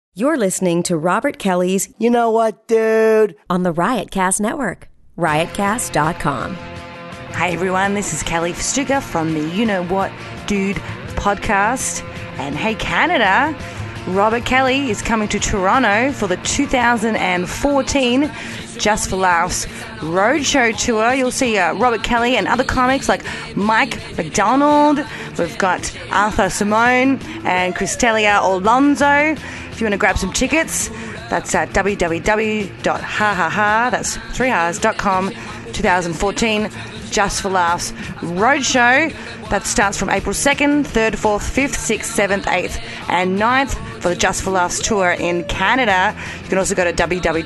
You're listening to Robert Kelly's You Know What, Dude? on the Riotcast Network, riotcast.com. Hey everyone, this is Kelly Festuca from the You Know What Dude podcast. And hey Canada, Robert Kelly is coming to Toronto for the 2014 Just for Laughs Roadshow Tour. You'll see Robert Kelly and other comics like Mike McDonald. We've got Arthur Simone and Cristelia Alonso. If you want to grab some tickets, that's at www.hahaha, that's 3hrs.com, 2014 Just for Laughs Roadshow. That starts from April 2nd, 3rd, 4th, 5th, 6th, 7th, 8th and 9th for the Just for Laughs tour in Canada. You can also go to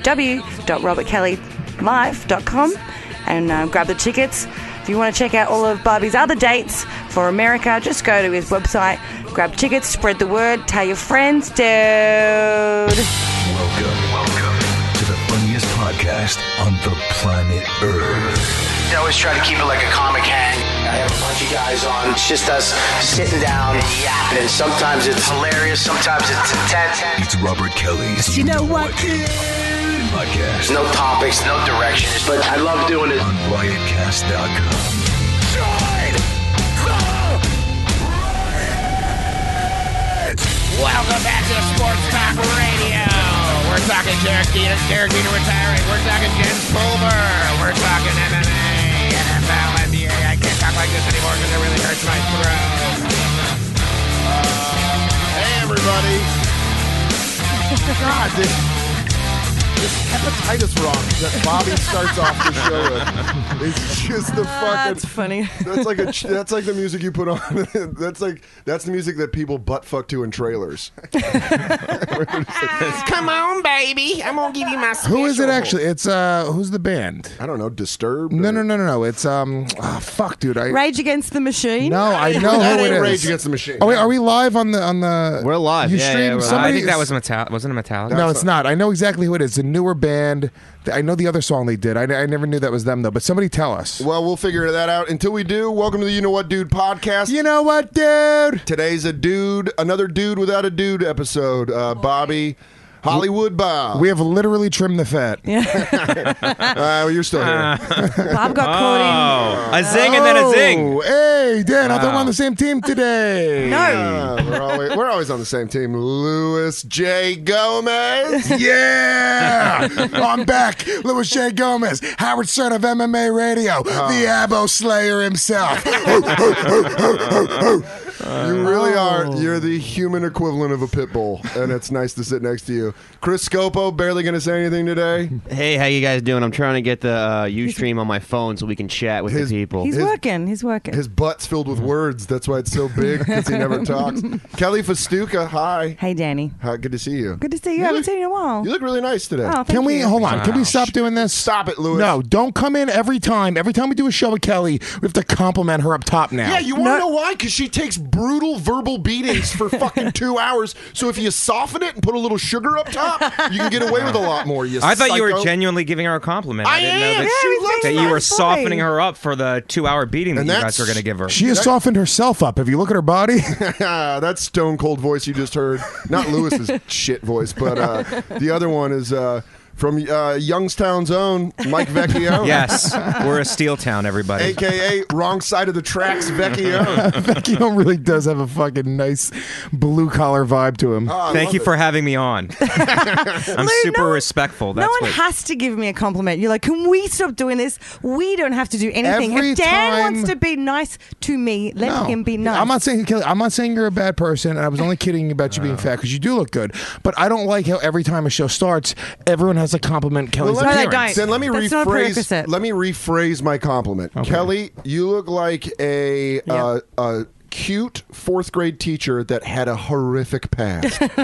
www.robertkellylife.com and grab the tickets. If you want to check out all of Barbie's other dates for America, just go to his website, grab tickets, spread the word, tell your friends, dude. Welcome to the funniest podcast on the planet Earth. I always try to keep it like a comic hang. I have a bunch of guys on. It's just us sitting down and yapping. And sometimes it's hilarious, sometimes it's intense. It's Robert Kelly's You Know What Dude podcast. No topics, no directions, but I love doing it. On riotcast.com. Join the riot! Welcome back to Sports Talk Radio. We're talking Derek Jeter retiring. We're talking Jens Pulver. We're talking MMA, NFL, NBA. I can't talk like this anymore because it really hurts my throat. Hey, everybody. God, this hepatitis rock that Bobby starts off the show with. It's just the fucking... That's funny. That's like the music you put on. That's the music that people butt fuck to in trailers. Come on, baby. I'm going to give you my special. Who is it actually? It's who's the band? I don't know. Disturbed? No. It's fuck, dude. Rage Against the Machine? No, I know That who it ain't is. Rage Against the Machine. Oh wait, are we live on the? We're live. You Yeah, stream we're somebody? I think that was wasn't it Metallica? No, it's not. I know exactly who it is. It's a newer band. I know the other song they did. I never knew that was them though. But somebody tell us. Well, we'll figure that out. Until we do, welcome to the You Know What Dude podcast. You know what, dude? Today's another dude without a dude episode. Bobby, Hollywood Bob. We have literally trimmed the fat. Well, you're still here. Bob got caught A zing and then a zing. Oh, hey, Dan, I thought we're on the same team today. No. We're always on the same team. Louis J. Gomez. Yeah! I'm back. Louis J. Gomez, Howard Stern of MMA Radio, the Abo Slayer himself. You really are. You're the human equivalent of a pit bull, and it's nice to sit next to you. Chris Scopo, barely going to say anything today. Hey, how you guys doing? I'm trying to get the Ustream on my phone so we can chat with the people. He's working. His butt's filled with words. That's why it's so big, because he never talks. Kelly Festuca, hi. Hey, Danny. Hi, good to see you. Good to see you. I haven't seen you in a while. You look really nice today. Oh, thank Can we you. hold on? Can we stop doing this? Stop it, Louis. No, don't come in every time. Every time we do a show with Kelly, we have to compliment her up top now. Yeah, you want to know why? Because she takes brutal verbal beatings for fucking 2 hours. So if you soften it and put a little sugar up top, you can get away with a lot more. I thought you were genuinely giving her a compliment. I didn't know that you were softening her up for the 2-hour beating that you guys were going to give her. She has softened herself up. If you look at her body. That stone cold voice you just heard. Not Lewis's shit voice, but the other one is from Youngstown's own Mike Vecchione. Yes, we're a steel town, everybody. AKA wrong side of the tracks Vecchione. Vecchione really does have a fucking nice blue collar vibe to him. Thank you for having me on. I'm super respectful. That's no one what, has to give me a compliment. You're like, can we stop doing this? We don't have to do anything. Every If Dan time- wants to be nice to me, let him be nice. I'm not saying you're a bad person, and I was only kidding about you being fat because you do look good. But I don't like how every time a show starts, everyone has to compliment Kelly's Well, appearance. Then let me That's not a prerequisite. rephrase my compliment. Okay. Kelly, you look like a cute fourth grade teacher that had a horrific past. like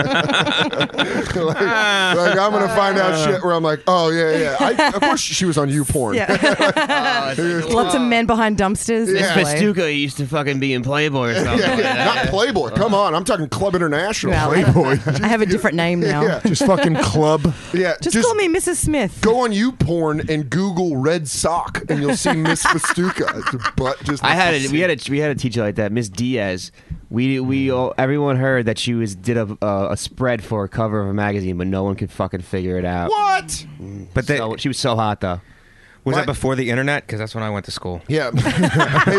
I'm gonna find out shit where I'm like, oh yeah. Of course she was on YouPorn. Yeah. Lots of men behind dumpsters. Yeah. This way. Festuca used to fucking be in Playboy or something. Not Playboy. Come on, I'm talking Club International. Well, Playboy. I have a different name now. Yeah. Just fucking club. Yeah, Just call me Mrs. Smith. Go on YouPorn and Google red sock, and you'll see Miss Festuca. But just We had a teacher like that, Miss Diaz. everyone heard that she did a spread for a cover of a magazine, but no one could fucking figure it out. What? But she was so hot though. Was that before the internet? Because that's when I went to school. Yeah. Hey,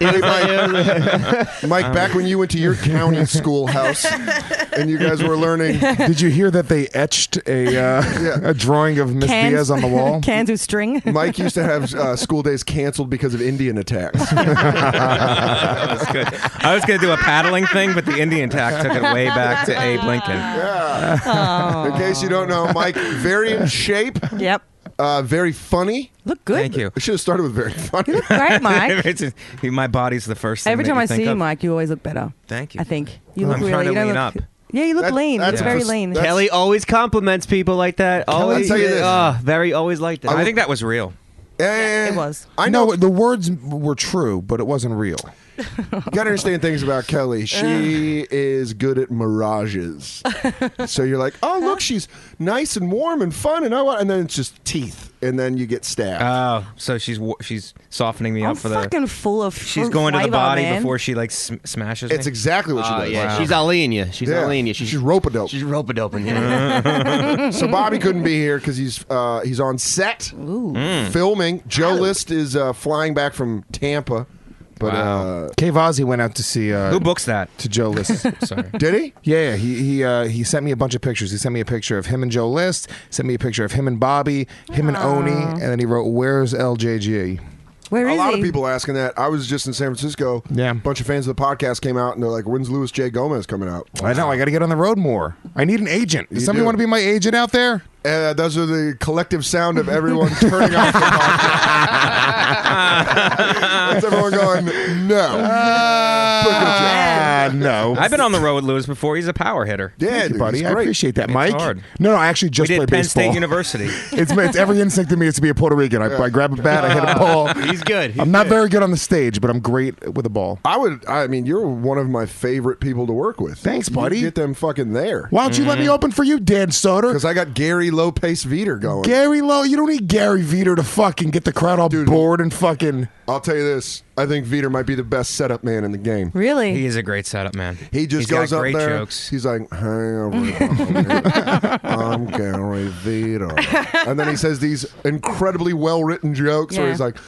Mike, back when you went to your county schoolhouse and you guys were learning. Did you hear that they etched a drawing of Miss Diaz on the wall? Cans with string. Mike used to have school days canceled because of Indian attacks. That's good. I was going to do a paddling thing, but the Indian attack took it way back to Abe Lincoln. Yeah. Oh. In case you don't know, Mike, very in shape. Yep. Very funny. Look good. Thank you. I should have started with very funny. You look great, Mike. My body's the first thing. Every time that I you think see you, of. Mike, you always look better. Thank you. I think you I'm look trying really. to You lean don't up. Yeah, you look lean. that's It's very a- lean. that's- Kelly always compliments people like that. Always. tell you this. Very always like that. I think that was real. It was. I know. No, the words were true, but it wasn't real. You gotta understand things about Kelly. She is good at mirages. So you're like, oh look, she's nice and warm and fun, and then it's just teeth, and then you get stabbed. Oh, so she's softening me I'm up for the. fucking full of. She's fruit going to the flavor, body man. before she like smashes me. It's exactly what she does. Yeah, Wow. she's Aline you. She's Aline you. She's rope-a-dope. She's rope-a-doping you. So Bobby couldn't be here because he's on set filming. Joe List is flying back from Tampa, but Kay Vazzi went out to see Who books that? to Joe List. Sorry. did he? Yeah, he sent me a bunch of pictures. He sent me a picture of him and Joe List, sent me a picture of him and Bobby, him and Oni, and then he wrote, "Where's LJG?" Where is A lot he? of people asking that. I was just in San Francisco. Yeah. A bunch of fans of the podcast came out and they're like, when's Louis J. Gomez coming out? I know. I got to get on the road more. I need an agent. Does You somebody do. want to be my agent out there? Those are the collective sound of everyone turning off the podcast. That's everyone going, no. No. I've been on the road with Lewis before. He's a power hitter. Yeah, Thank you, dude, buddy. he's I great. appreciate that, It's Mike. hard. No, I actually just We play did Penn baseball. State University. It's every instinct in me is to be a Puerto Rican. I grab a bat, I hit a ball. He's good. I'm not very good on the stage, but I'm great with a ball. I mean, you're one of my favorite people to work with. Thanks, buddy. You get them fucking there. Why don't you let me open for you, Dan Soder? Because I got Gary Low-Pace Veter going. Gary Lowe, you don't need Gary Veter to fucking get the crowd all bored and fucking. I'll tell you this. I think Veter might be the best setup man in the game. Really? He is a great setup man. He just He's goes got up great there. jokes. He's like, "Hey, everybody, I'm Gary Veter," and then he says these incredibly well-written jokes where Yeah. he's like,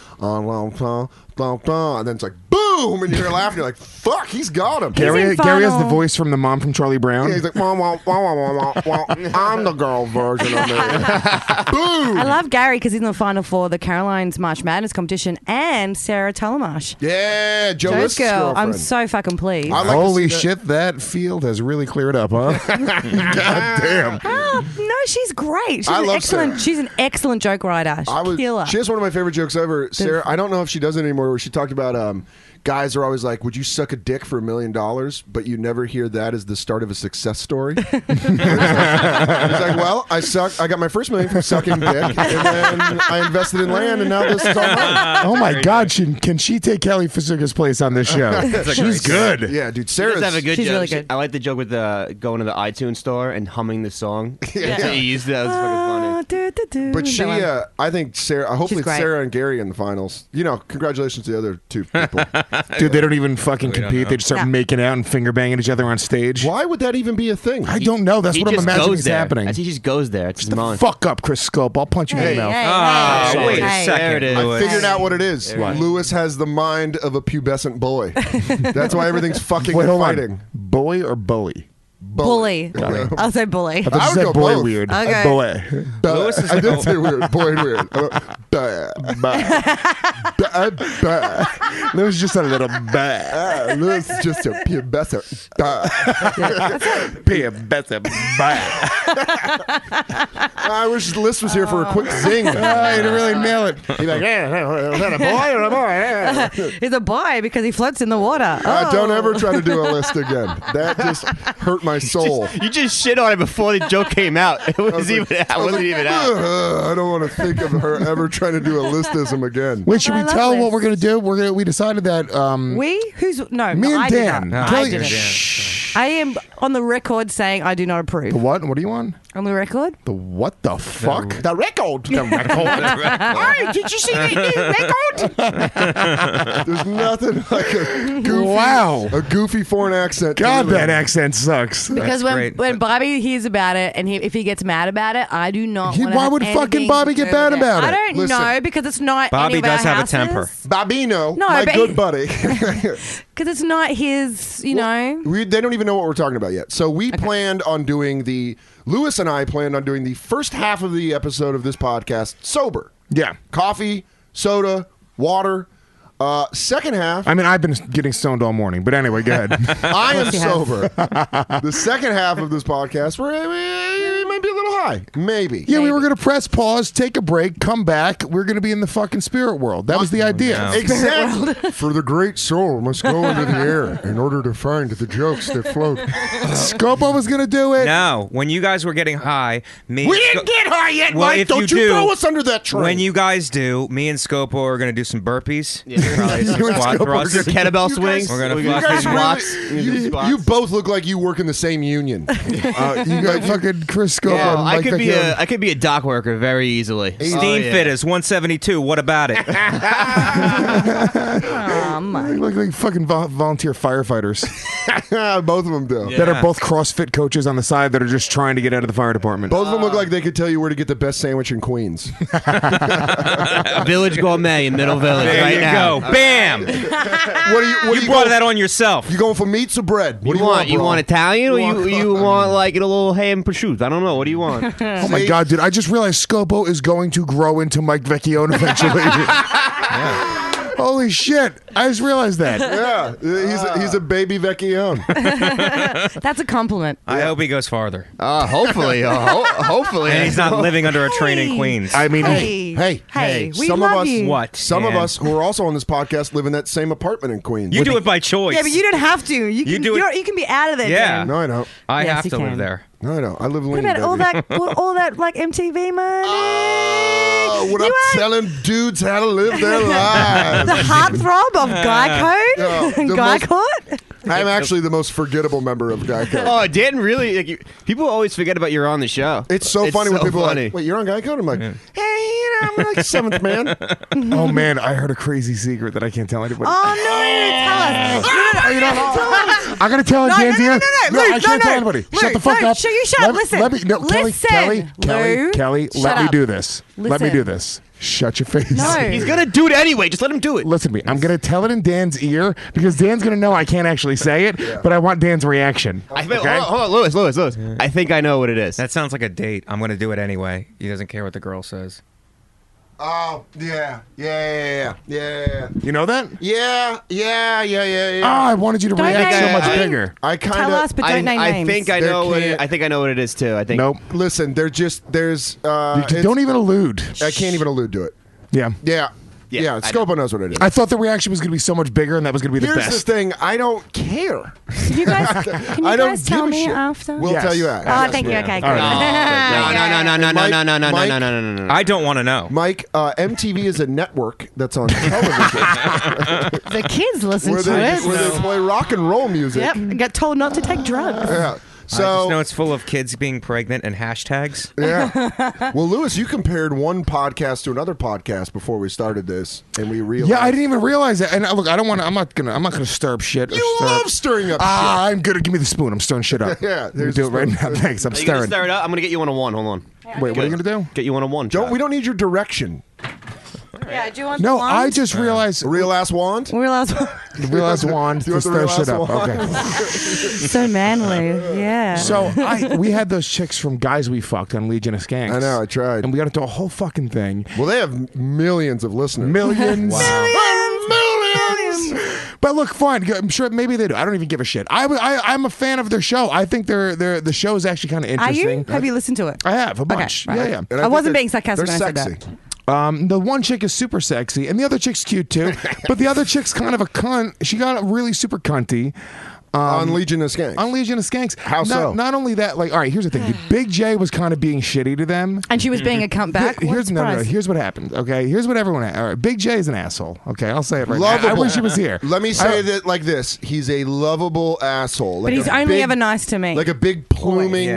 and then it's like, boom, and you're laughing. You're like, "Fuck, he's got him." Gary has the Infernal. voice from the mom from Charlie Brown. Yeah, he's like, wah, wah, wah, wah, wah, wah, wah. I'm the girl version of me. Boom. I love Gary because he's in the final for the Caroline's March Madness competition and Sarah Talamash. Yeah, Joe Joe's List's girl. girlfriend. I'm so fucking pleased. I like to Holy see that. shit, that field has really cleared up, huh? God damn. Oh, no, she's great. She's I an love excellent. Sarah. She's an excellent joke writer. Killer. She has one of my favorite jokes ever. Sarah, I don't know if she does it anymore, where she talked about guys are always like, would you suck a dick for $1 million? But you never hear that as the start of a success story. It's like, well, I got my first $1 million from sucking dick, and then I invested in land, and now this is all mine. Oh my God, can she take Kelly Fasuka's place on this show? She's good. Yeah, dude, She Sarah's does have a good She's joke. really good. I like the joke with going to the iTunes store and humming the song. Yeah. He used that. That was fucking funny. But she, That one. I think Sarah. Hopefully, She's great. Sarah and Gary in the finals. You know, congratulations to the other two people. Dude, they don't even fucking don't compete. know. They just start No. making out and finger banging each other on stage. Why would that even be a thing? I don't know. That's He what I'm just imagining goes is there. happening. I think he just goes there. It's his The mind. fuck up, Chris Scope. I'll punch you in Hey, the mouth. hey, Ah, hey, wait a hey. second. There it is. I Louis. figured out what it is. What? Lewis has the mind of a pubescent boy. That's why everything's fucking Wait, and hold fighting. on. Boy or bully? Bully. I'll say bully. I thought I you would said go boy both. weird. Okay. Boy. Lewis is I did say weird. Boy and weird. Lewis is just a little bad. Lewis is just a pubescent. I wish Liz was here for a quick zing. You didn't really nail it. He's like, yeah, is that a boy or a boy? Yeah. He's a boy because he floats in the water. Don't Oh. ever try to do a list again. That just hurt my soul. You just shit on it before the joke came out. It wasn't even out. I don't want to think of her ever trying to do a listism again. Wait, should I we love tell this. what we're gonna do? We decided that We? Who's no? me I and did Dan. not. Kelly- I didn't. Shh. I am on the record saying I do not approve. The what? What are you on? On the record? The what the fuck? The record. The record. Hey, did you see that new record? There's nothing like a goofy, a goofy foreign accent. God, that accent sucks. Because when Bobby hears about it and if he gets mad about it, I do not want to Why would fucking Bobby get mad about it? I don't know because it's not Bobby any of our does have houses. a temper. Bobino, No, my but good he- buddy. Because it's not his, you know. They don't even know what we're talking about yet. So we planned on doing Lewis and I planned on doing the first half of the episode of this podcast sober. Yeah. Coffee, soda, water. Second half. I mean, I've been getting stoned all morning, but anyway, go ahead. I am sober. The second half of this podcast, it might be a little high. Maybe. Yeah, we were going to press pause, take a break, come back. We're going to be in the fucking spirit world. That was the idea. Exactly. For the great soul must go into the air in order to find the jokes that float. Scopo was going to do it. No, when you guys were getting high, me. We didn't get high yet, well, Mike. if Don't you you do, throw us under that train. When you guys do, me and Scopo are going to do some burpees. Probably some You and squat Scopo thrusts. are gonna- Kettlebell You swings. guys- We're gonna You fuck guys some squats. You both look like you work in the same union. You got fucking Chris Scopo. Yeah, and I Mike could be Vecchione. I could be a dock worker very easily. Steam fitters, 172. What about it? They look like fucking volunteer firefighters Both of them do. that are both CrossFit coaches on the side that are just trying to get out of the fire department. Both of them look like they could tell you where to get the best sandwich in Queens. Village Gourmet in Middle Village There right you now. go. Bam! What You brought that on yourself. You going for meats or bread? What You do want bro? Italian or You you want like a little ham prosciutto? I don't know. What do you want? Oh my god, dude! I just realized Scopo is going to grow into Mike Vecchione eventually. Holy shit! I just realized that. Yeah, he's a baby Vecchione. That's a compliment. I hope he goes farther. Hopefully, hopefully, And he's not living under a train in Queens. I mean, Hey, we some love of us, you. What? Some of Dan? us who are also on this podcast live in that same apartment in Queens. You do it by choice. Yeah, but you don't have to. You can do it- You can be out of there. Yeah. Dan. No, I don't. I Yes, have you to live can. there. No, I don't. I live in What Lean, about all that like MTV money? Oh, what You I'm are- telling dudes how to live their lives. The heartthrob of Guy Code? No, the Guy most- Code? I'm actually the most forgettable member of Geico. Oh, Dan, really? Like, people always forget about you're on the show. It's so funny when people are funny. like, wait, you're on Geico? I'm like, hey, I'm like seventh man. oh man, I heard a crazy secret that I can't tell anybody. Oh, no, tell us. Oh, you know, I gotta tell it, No, Dan's no, no, ear. no, no, I Luke, can't no, tell no. anybody. Luke, Shut the fuck no, up. shut- you shut up. Listen. Let me, no, Listen, Kelly, Lou, let shut me up. do this. Let me Listen. do this. Shut your face. No. He's gonna do it anyway. Just let him do it. Listen to me. I'm gonna tell it in Dan's ear because Dan's gonna know I can't actually say it, but I want Dan's reaction. Hold on, Lewis. I think I know what it is. That sounds like a date. I'm going to do it anyway. He doesn't care what the girl says. Oh, yeah. You know that? Yeah. Oh, I wanted you to Don't react so name much names. bigger. I kind Tell us, but don't name I names. think I There know what can't- I think I know what it is too. I think. Nope. Listen, there's Don't even allude. I can't even allude to it. Yeah. Yeah, I Scopo knows what it is. I thought the reaction was going to be so much bigger, and that was going to be the Here's best. the thing, I don't care. Can you guys, can you I don't guys tell give a me shit. after? We'll Yes. tell you Oh, after. thank you. Okay, All good. No. I don't want to know. Mike, MTV is a network that's on television The kids listen where to they it. play rock and roll music. Yep, and got told not to take drugs. Yeah. I just know So, it's full of kids being pregnant and hashtags. yeah. Well, Lewis, you compared one podcast to another podcast before we started this, and we realized. Yeah, I didn't even realize that. And look, I don't want to. I'm not gonna stir up shit. You love stirring up I'm good. Give me the spoon. I'm stirring shit up. Yeah, Let me there's do it the right spoon. now. Thanks. I'm Are you gonna stirring. stir it up? I'm gonna get you one on one. Hold on. Wait, what are you gonna do? Get you one on one. We don't need your direction. Yeah, do you want No, the I wand? just realized. A real ass wand? We're allowed Realize wand You to want the stir real shit ass up. wand? Okay. so manly. Yeah. So we had those chicks from Guys We Fucked on Legion of Skanks. I know, I tried. And we got into a whole fucking thing. Well, they have millions of listeners. Millions. Millions! But look, fine. I'm sure maybe they do. I don't even give a shit. I'm a fan of their show. I think the show is actually kind of Are interesting. you? Have you listened to it? I have a bunch. right. Yeah. And I think wasn't they're- being sarcastic they're when I said sexy. The one chick is super sexy, and the other chick's cute too. But the other chick's kind of a cunt. She got really super cunty. On Legion of Skanks. On Legion of Skanks. How so? Not only that, like, all right, here's the thing. Dude, Big J was kind of being shitty to them. And she was being a cunt back. Here's what happened. Okay, here's what everyone. All right, Big J is an asshole. Okay, I'll say it right now. I wish he was here. Let me say that like this: he's a lovable asshole. But he's only ever nice to me. Like a big pluming,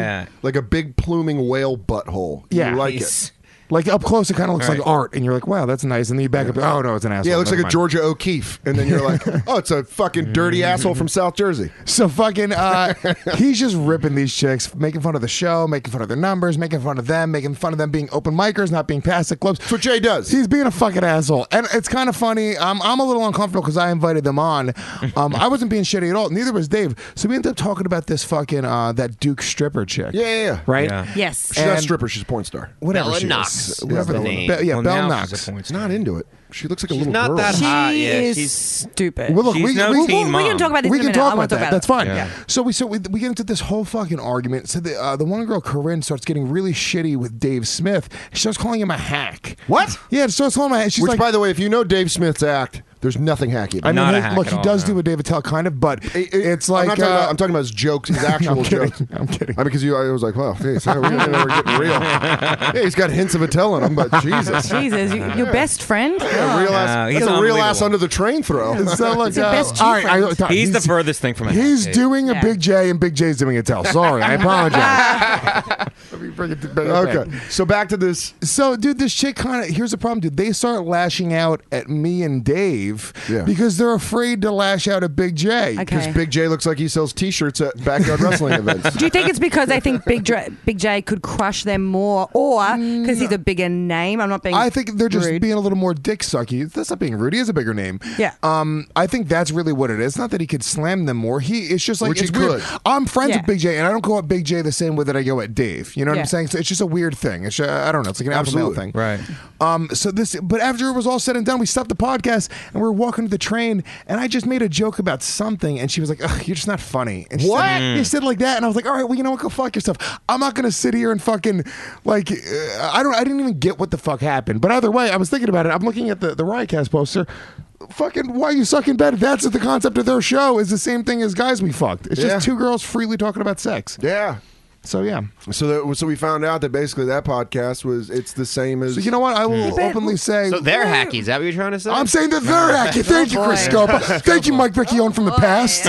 whale butthole. Yeah, you like it. Like up close, it kind of looks like art, and you're like, "Wow, that's nice." And then you back up, "Oh no, it's an asshole." Yeah, it looks Never like a Georgia O'Keeffe, and then you're like, "Oh, it's a fucking dirty asshole from South Jersey." So fucking, he's just ripping these chicks, making fun of the show, making fun of their numbers, making fun of them being open micers, not being past the clubs. That's what Jay does. He's being a fucking asshole, and it's kind of funny. I'm a little uncomfortable because I invited them on. I wasn't being shitty at all. Neither was Dave. So we ended up talking about this fucking that Duke stripper chick. Yeah. Right. Yeah. Yes. She's not a stripper. She's a porn star. Whatever Bella she Knox is. is Whatever the the name. Belle now Knox. she's a porn star. Not into it. She looks like a little not girl. that She hot. Yeah, is she's stupid. Well, look, She's we no can teen mom. talk about this we in a can minute. talk I wanna about talk that. about That's it. fine. Yeah. So we get into this whole fucking argument. So the one girl, Corinne, starts getting really shitty with Dave Smith. She starts calling him a hack. What? Yeah, she starts calling him a hack. She's Which, like, by the way, if you know Dave Smith's act, there's nothing hacky about I it. mean, Not a hey, hack look, at he all, does no. do what David Tell kind of, but it's like I'm talking about his jokes, his actual I'm kidding. jokes. I'm kidding. I mean, because I was like, well, geez, we're getting real. Yeah, he's got hints of Attell in him, but Jesus. Jesus, your best friend? Yeah, real ass, he's that's a real ass unbelievable. under the train throw. So look, He's the best all right, G-friend. He's the furthest thing from a He's hack. doing a Yeah. Big J, and Big J's doing a Tell. Sorry, I apologize. Let me bring it back. Okay, so back to this. So, dude, this chick kind of, here's the problem, dude. They start lashing out at me and Dave Yeah. because they're afraid to lash out at Big J. Because Okay. Big J looks like he sells T-shirts at backyard wrestling events. Do you think it's because they think Big J could crush them more, or because he's a bigger name? I'm not being. I think they're just rude. being a little more dick sucky. That's not being rude. He has a bigger name. Yeah. I think that's really what it is. Not that he could slam them more. It's just like Which he it's weird. could. I'm friends Yeah. with Big J, and I don't go at Big J the same way that I go at Dave. You know what Yeah. I'm saying? So it's just a weird thing. It's I don't know. It's like an alpha male Absolutely. thing. Right. But after it was all said and done, we stopped the podcast and we were walking to the train, and I just made a joke about something, and she was like, "Ugh, you're just not funny." And she What? Said, he said like that, and I was like, "All right, well, you know what? Go fuck yourself. I'm not gonna sit here and fucking like I didn't even get what the fuck happened. But either way, I was thinking about it. I'm looking at the Riotcast poster. Fucking why you suck in bed? That's the concept of their show. Is the same thing as Guys We Fucked. It's Yeah. just two girls freely talking about sex. Yeah. So yeah. So we found out that basically that podcast it's the same as. So you know what? I will openly say. So they're hacky. Is that what you're trying to say? I'm saying that they're hacky. Thank you, Chris boy. Scopa. Thank you, Mike Vecchione from the past.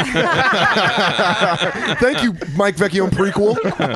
Thank you, Mike Vecchione prequel.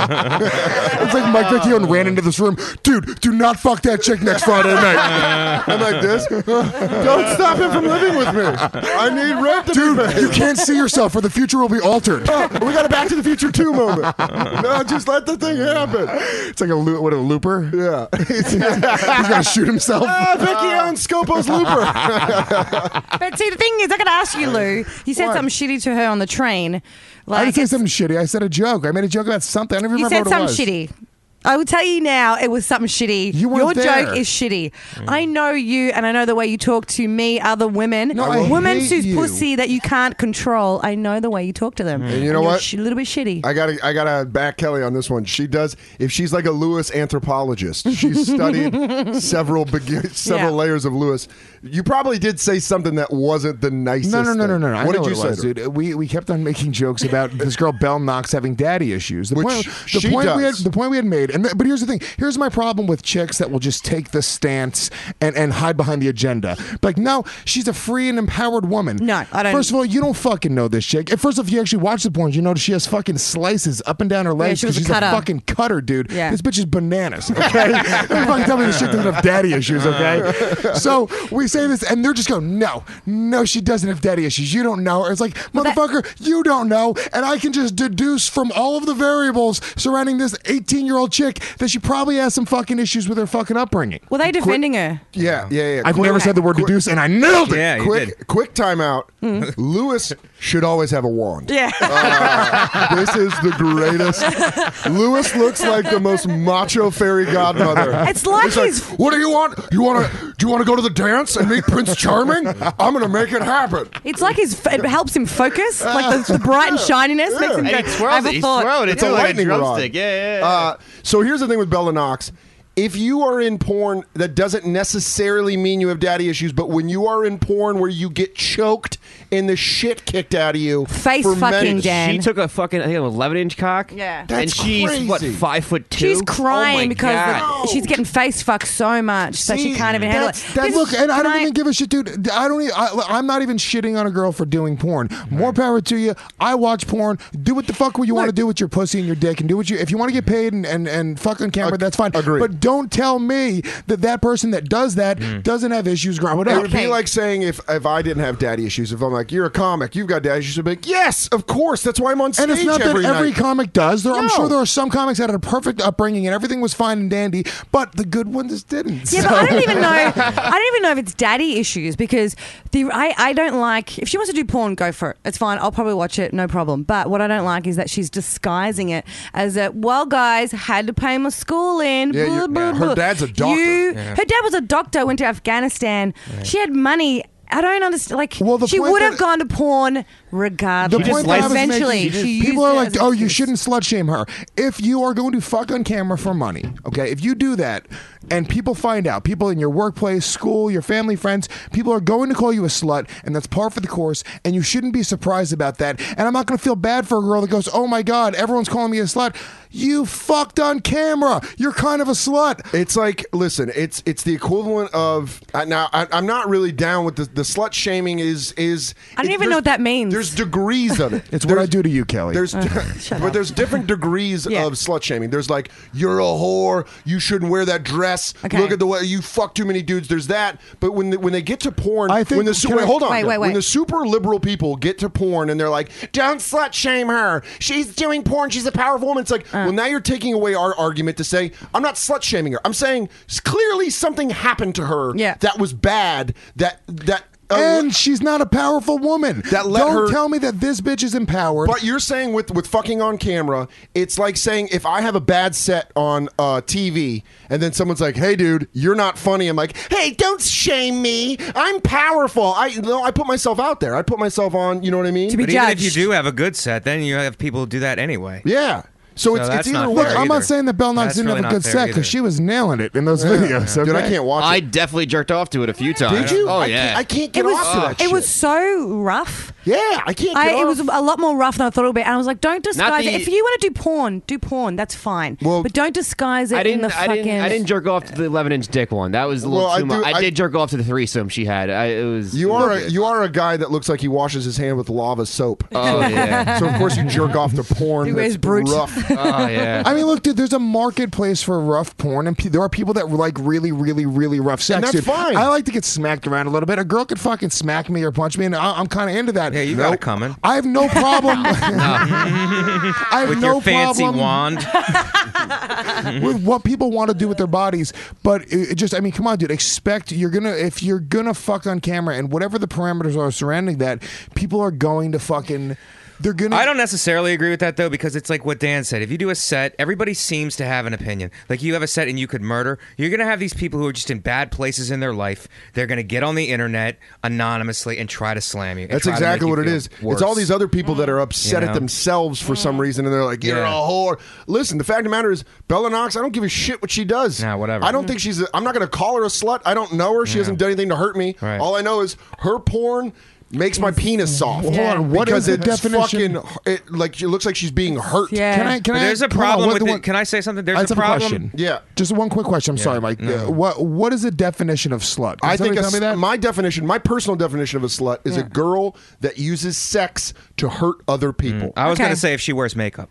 It's like Mike Vecchione ran into this room. Dude, do not fuck that chick next Friday night. I'm like this. Don't stop him from living with me. I need rent to be Dude, paid. you can't see yourself or the future will be altered. We got a Back to the Future 2 moment. No, just let the thing happen. It's like a looper. Yeah. He's gonna shoot himself. Vecchione Scopo's Looper. But see, the thing is, I got to ask you, Lou. You said What? something shitty to her on the train. I Like didn't say something shitty. I said a joke. I made a joke about something. I don't even you remember said what it something was. shitty. I will tell you now, it was something shitty. You weren't Your there. joke is shitty. I know you, and I know the way you talk to me, other women. No, I women hate whose you. pussy that you can't control. I know the way you talk to them. And you know you're what? A little bit shitty. I gotta back Kelly on this one. She does. If she's like a Lewis anthropologist, she's studied several Yeah. layers of Lewis. You probably did say something that wasn't the nicest. No. thing. I What know did you it say, was, to her? dude? We kept on making jokes about this girl Belle Knox having daddy issues. The Which point, she we does. had made. But here's the thing. Here's my problem with chicks that will just take the stance and hide behind the agenda. Like, no, she's a free and empowered woman. No, I don't. First of all, you don't fucking know this chick. And first, if you actually watch the porn, you notice she has fucking slices up and down her legs she was a she's cutter. a fucking cutter, dude. Yeah. This bitch is bananas. Okay, don't fucking tell me this chick doesn't have daddy issues. Okay, so we say this, and they're just going, no, she doesn't have daddy issues. You don't know her. It's like, motherfucker, you don't know, and I can just deduce from all of the variables surrounding this 18-year-old chick that she probably has some fucking issues with her fucking upbringing. Were they defending her? Yeah. I've never said the word deduce, and I nailed it. Yeah, you did. Quick timeout. Lewis should always have a wand. Yeah. This is the greatest. Lewis looks like the most macho fairy godmother. It's like he's. What do you want? Do you want to go to the dance and meet Prince Charming? I'm going to make it happen. It's like it helps him focus, like the bright and shininess makes him And go. he twirls I have it. a He thought. twirled it It's a too, like a lightning rod. drumstick. Yeah. So here's the thing with Bella Knox. if you are in porn, that doesn't necessarily mean you have daddy issues, but when you are in porn where you get choked and the shit kicked out of you, face for fucking men, Dan. She took a fucking, I think, an 11-inch cock. Yeah. And That's she's, crazy. what, 5'2"? She's crying Oh my because God. she's getting face fucked so much that she See, can't even handle it. Look, and I don't even give a shit, dude. I'm not even shitting on a girl for doing porn. More power to you. I watch porn. Do what the fuck you want to do with your pussy and your dick, and do what you. If you want to get paid and fuck on camera, that's fine. Agreed. But don't tell me that person that does that doesn't have issues growing It up. would be like saying if I didn't have daddy issues, if I'm like, you're a comic, you've got daddy issues, I'd be like, yes, of course, that's why I'm on stage And it's not that every every night. comic does. I'm No. sure there are some comics that had a perfect upbringing and everything was fine and dandy, but the good ones didn't. Yeah, So- but I don't even know. I don't even know if it's daddy issues because I don't like. If she wants to do porn, go for it. It's fine. I'll probably watch it, no problem. But what I don't like is that she's disguising it as a well, guys, had to pay my school in. Yeah, blah, blah, her blah. dad's a doctor. Her dad was a doctor. Went to Afghanistan. She had money. I don't understand. Like, Well, the she point would that- have gone to porn regardless. The point that I was Eventually, making- she people used are it like, as an "Oh, you excuse. shouldn't slut shame her." If you are going to fuck on camera for money, okay, if you do that, and people find out, people in your workplace, school, your family, friends, people are going to call you a slut, and that's par for the course. And you shouldn't be surprised about that. And I'm not going to feel bad for a girl that goes, "Oh my God, everyone's calling me a slut." You fucked on camera. You're kind of a slut. It's like, listen, it's the equivalent of now. I'm not really down with the slut shaming. Is I don't even know what that means. There's degrees of it. It's what I do to you, Kelly. There's but there's different degrees Yeah. of slut shaming. There's like, you're a whore, you shouldn't wear that dress. Okay. Look at the way you fuck too many dudes. There's that. But when they get to porn, I think- when the can I- hold on, Wait. when the super liberal people get to porn and they're like, don't slut shame her. She's doing porn. She's a powerful woman. It's like, well, now you're taking away our argument to say I'm not slut shaming her. I'm saying clearly something happened to her that was bad. And she's not a powerful woman. That let Don't her- tell me that this bitch is empowered. But you're saying with fucking on camera, it's like saying if I have a bad set on TV and then someone's like, "Hey, dude, you're not funny." I'm like, "Hey, don't shame me. I'm powerful. I put myself out there. I put myself on. You know what I mean?" To be But even if judged. you do have a good set, then you have people who do that anyway. Yeah. So it's that's either not way. fair Look, I'm not either. saying that Bell Knox That's didn't really have a not good fair set either. because she was nailing it in those videos. Dude, I okay? can't watch I it. definitely jerked off to it a few times. Did you? Oh, I yeah. can't, I can't get It was off to that it shit. was so rough. Yeah, I can't get off. It was a lot more rough than I thought it would be. And I was like, don't disguise the- it. If you want to do porn, that's fine. Well, but don't disguise it in the fucking... I didn't jerk off to the 11-inch dick one. That was a little Well, too much. I I- did jerk off to the threesome she had. It was. You are a guy that looks like he washes his hand with lava soap. Oh yeah. So of course you jerk off to porn. He wears That's Brute. rough. Oh yeah. I mean, look, dude, there's a marketplace for rough porn, and there are people that like really, really, really rough sex. And that's dude. fine. I like to get smacked around a little bit. A girl could fucking smack me or punch me, and I'm kind of into that. Yeah, you got it coming. I have no problem. I have With no your fancy problem wand. with what people want to do with their bodies, but it just, I mean, come on, dude. Expect if you're gonna fuck on camera, and whatever the parameters are surrounding that, people are going to fucking. They're gonna. I don't necessarily agree with that though, because it's like what Dan said. If you do a set, everybody seems to have an opinion. Like you have a set and you could murder. You're gonna have these people who are just in bad places in their life. They're gonna get on the internet anonymously and try to slam you. and That's try to exactly make what you it feel is. worse. It's all these other people that are upset You at know? themselves for some reason, and they're like, "You're Yeah. a whore." Listen, the fact of the matter is, Bella Knox. I don't give a shit what she does. Nah, whatever. I don't think she's. I'm not going to call her a slut. I don't know her. She hasn't done anything to hurt me. Right. All I know is her porn makes my penis soft. Hold on, what because is the it's definition? fucking like it looks like she's being hurt. Yeah. Can I? But there's a hold on, problem what- with what- it. Can I say something? There's I a just have a problem. question. Yeah. Just one quick question. I'm sorry, Mike. What is the definition of slut? Can I think somebody tell me that? my personal definition of a slut is a girl that uses sex to hurt other people. I was Okay. gonna say if she wears makeup.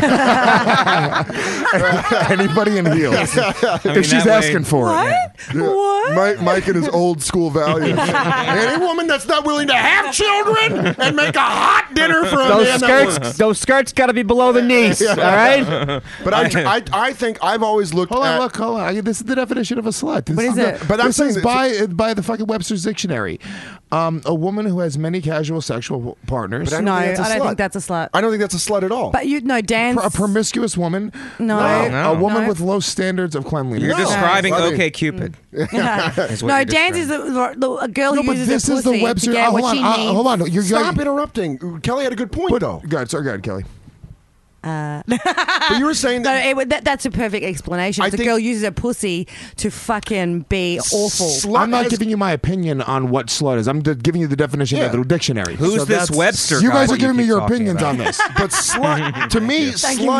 Anybody in heels, if she's that way- asking for it. What? Mike and his old school values. Any woman that's not willing to have children and make a hot dinner for a man that works. Those skirts got to be below the knees. All right. But I think I've always looked Hold at. on, hold on. This is the definition of a slut. This What is the- it? But I'm this saying is that- by the fucking Webster's Dictionary. A woman who has many casual sexual partners. But No, think I that's a don't slut. think that's a slut. I don't think that's a slut at all. But Dan's... A promiscuous woman. No. No. A woman No. with low standards of cleanliness. You're No. describing I mean- OK Cupid. No, Dan's is a girl No, who but uses this her is the pussy Webster. to get what hold she on, needs. hold on. You're Stop interrupting. Kelly had a good point, though. Go ahead, Kelly. But you were saying No, that that's a perfect explanation. I If the think- girl uses a pussy to fucking be awful. Slut I'm not has- giving you my opinion on what slut is. I'm giving you the definition of the dictionary. Who's this that's- Webster You guy guys that are giving you me keep your talking opinions about? on this. But slut, to me,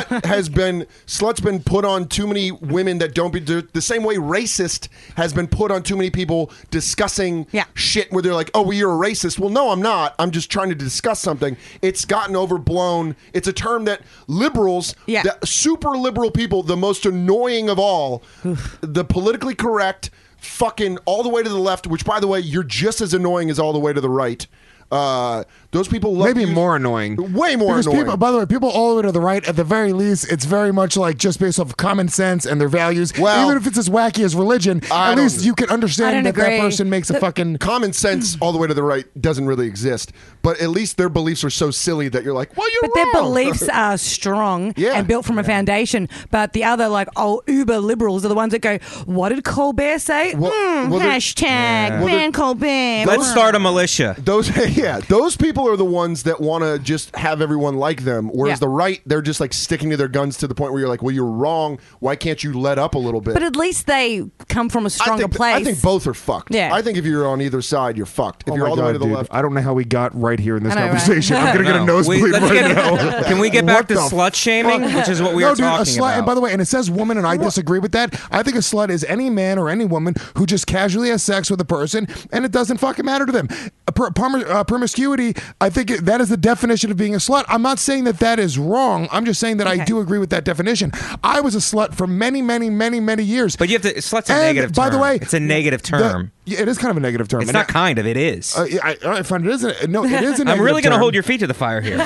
slut's been put on too many women that don't be the same way racist has been put on too many people discussing shit where they're like, oh, well, you're a racist. Well, no, I'm not. I'm just trying to discuss something. It's gotten overblown. It's a term that liberals, that super liberal people, the most annoying of all, the politically correct, fucking all the way to the left, which, by the way, you're just as annoying as all the way to the right. Those people love maybe more annoying, way more because annoying. People, by the way, people all the way to the right, at the very least, it's very much like just based off common sense and their values. Well, even if it's as wacky as religion, at least you can understand that that person makes a fucking common sense all the way to the right doesn't really exist. But at least their beliefs are so silly that you're like, well, you're But wrong. their beliefs are strong and built from a foundation. But the other, like, uber liberals are the ones that go, what did Colbert say? Hashtag ban Colbert. Let's start a militia. Those people are the ones that want to just have everyone like them, whereas the right, they're just like sticking to their guns to the point where you're like, well, you're wrong. Why can't you let up a little bit? But at least they come from a stronger place. I think both are fucked. Yeah. I think if you're on either side, you're fucked. If Oh you're my all the way God, to the dude. left, I don't know how we got right here in this I know, right? conversation. I'm gonna get a No. nosebleed Let's right get- now. Can we get back What to the slut shaming, which is what we no, were dude, talking a slut, about? And by the way, and it says woman, and I disagree with that. I think a slut is any man or any woman who just casually has sex with a person, and it doesn't fucking matter to them. Promiscuity, I think that is the definition of being a slut. I'm not saying that that is wrong. I'm just saying that I do agree with that definition. I was a slut for many, many, many, many years. But you have to. Slut's a And, negative term. by the way, it's a negative term. Yeah, it is kind of a negative term. It's And not kind of. It is. I find it isn't. No, it is a negative I'm really going to term. hold your feet to the fire here.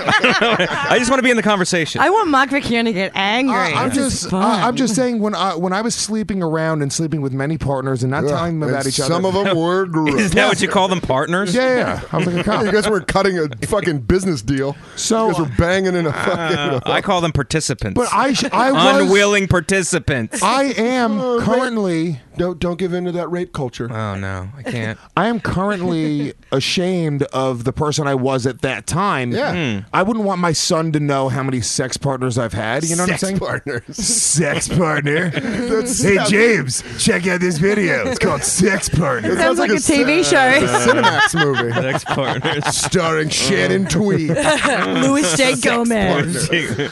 I just want to be in the conversation. I want Mark Vecchione to get angry. I'm just saying when I was sleeping around and sleeping with many partners and not telling them about each other. some of them were gross. Is that what you call them, partners? Yeah. I was like a cop. You guys were cutting a fucking business deal. So you guys were banging in a fucking. I call them participants. But I was unwilling participants. I am currently. Don't give in to that rape culture. Oh no, I can't. I am currently ashamed of the person I was at that time. Yeah. I wouldn't want my son to know how many sex partners I've had. You know what I'm saying? Partners. Sex partner. Hey James, check out this video. It's called Sex Partner. Sounds like a TV show. Cinemax movie. Sex partners. Starring Shannon Tweed. Louis J. Gomez.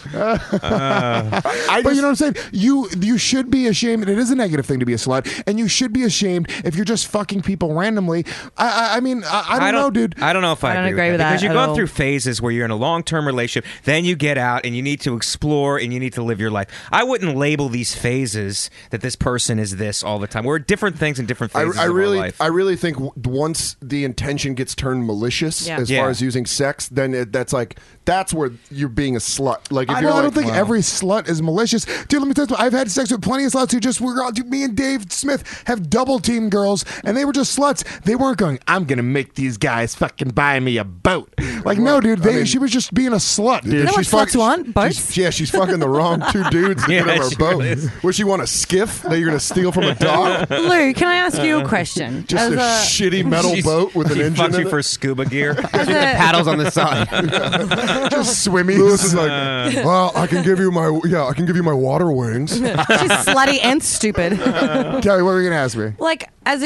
But you know what I'm saying? You should be ashamed. It is a negative thing to be a slut, and you should be ashamed if you're just fucking people randomly. I mean, I don't know, dude. I don't know if I, don't agree agree with with that because that you're at going all. through phases where you're in a long-term relationship, then you get out and you need to explore and you need to live your life. I wouldn't label these phases that this person is this all the time. We're different things in different phases of our life. I really think once the intention gets turned malicious as far as using sex, then that's where you're being a slut. Like if I you're don't like, think every slut is malicious. Dude, let me tell you something. I've had sex with plenty of sluts who just were all, dude, me and Dave Smith have double team girls, and they were just sluts. They weren't going, I'm going to make these guys fucking buy me a boat. Like, no, dude, she was just being a slut, dude. You know what sluts want? Boats? She's fucking the wrong two dudes to Yeah, put on her she boat. really is. Would she want a skiff that you're going to steal from a dock? Lou, can I ask you a question? Just As a shitty metal boat with an she engine fucks in you it? for scuba gear. Paddles on the side. Just swimmy. Lewis is like, well, I can give you my water wings. She's slutty and stupid. Kelly, what were you going to ask me? Like, as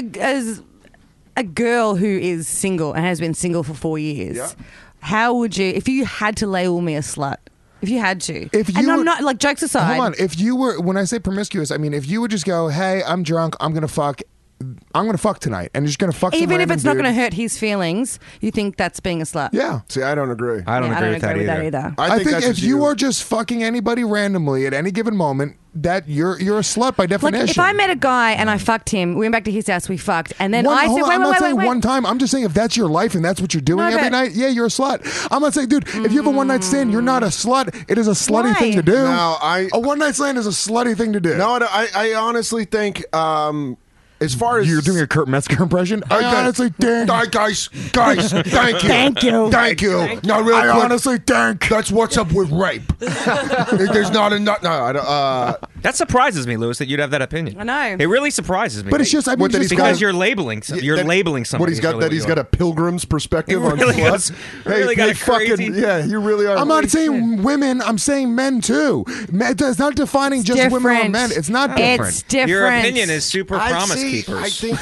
a girl who is single and has been single for 4 years, how would you, if you had to label me a slut, if you had to, and I'm not, like, jokes aside. Hold on. If you were, when I say promiscuous, I mean, if you would just go, hey, I'm drunk, I'm going to fuck tonight, and you're just gonna fuck. Even if it's not going to hurt his feelings, you think that's being a slut? Yeah. See, I don't agree. I don't Yeah, agree I with don't agree that with either. that either. I think that's if just you are just fucking anybody randomly at any given moment, that you're a slut by definition. Like, if I met a guy and I fucked him, we went back to his house, we fucked, and then I said, I'm not saying wait. one time. I'm just saying if that's your life and that's what you're doing No, every but- night, yeah, you're a slut. I'm not saying, dude, if you have a one night stand, you're not a slut. It is a slutty Why? thing to do. No, a one night stand is a slutty thing to do. No, I honestly think, as far as You're doing a Kurt Metzger impression. I honestly think. guys, thank you, Thank you. No, real I quick, honestly think. that's what's up with rape. There's not enough. No, I don't, That surprises me, Lewis, that you'd have that opinion. I know. It really surprises me. But it's just, I mean, that he's just because got- you're labeling something. What he's got? That he's got a pilgrim's perspective on really sluts. really got a crazy- Yeah, you really are. I'm not saying women. I'm saying men too. It's not defining just women or different. men. It's not different. It's different. Your opinion is super promise I keepers. think.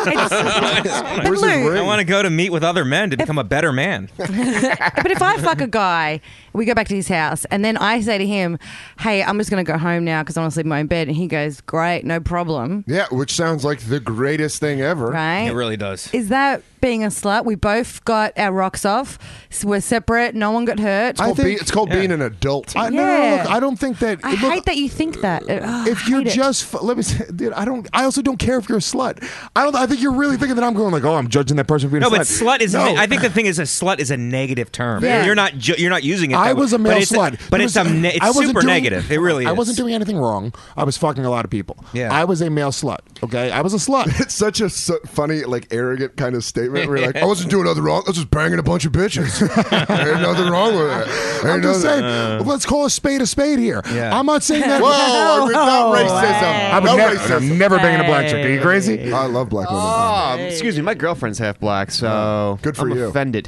But Where's his Lou- ring? I want to go to meet with other men to become a better man. But if I fuck a guy, we go back to his house, and then I say to him, "Hey, I'm just going to go home now because I want to sleep in my own bed," and he goes, "Great, no problem." Yeah, which sounds like the greatest thing ever. Right? It really does. Is that being a slut? We both got our rocks off. So we're separate. No one got hurt. It's called being an adult. No, look, I don't think that. I look, hate that you think that. if you're just, let me say, dude, I also don't care if you're a slut. I think you're really thinking that I'm going like, oh, I'm judging that person for being No, a slut. but slut is. No. I think the thing is, a slut is a negative term. Yeah. You're not using it. I that way, was a male but it's slut. But It it's was- it's I wasn't super doing- negative. It really is. I wasn't doing anything wrong. I was fucking a lot of people. Yeah. I was a male slut. Okay, I was a slut. It's such a funny, like, arrogant kind of statement where you're like, I wasn't doing nothing wrong. I was just banging a bunch of bitches. Ain't nothing wrong with it. I'm just saying, let's call a spade here. Yeah. I'm not saying that. Whoa, not racism. I would No never, racism. I'm never banging a black chick. Are you crazy? I love black women. Oh, excuse me. My girlfriend's half black, so Good for I'm you. offended.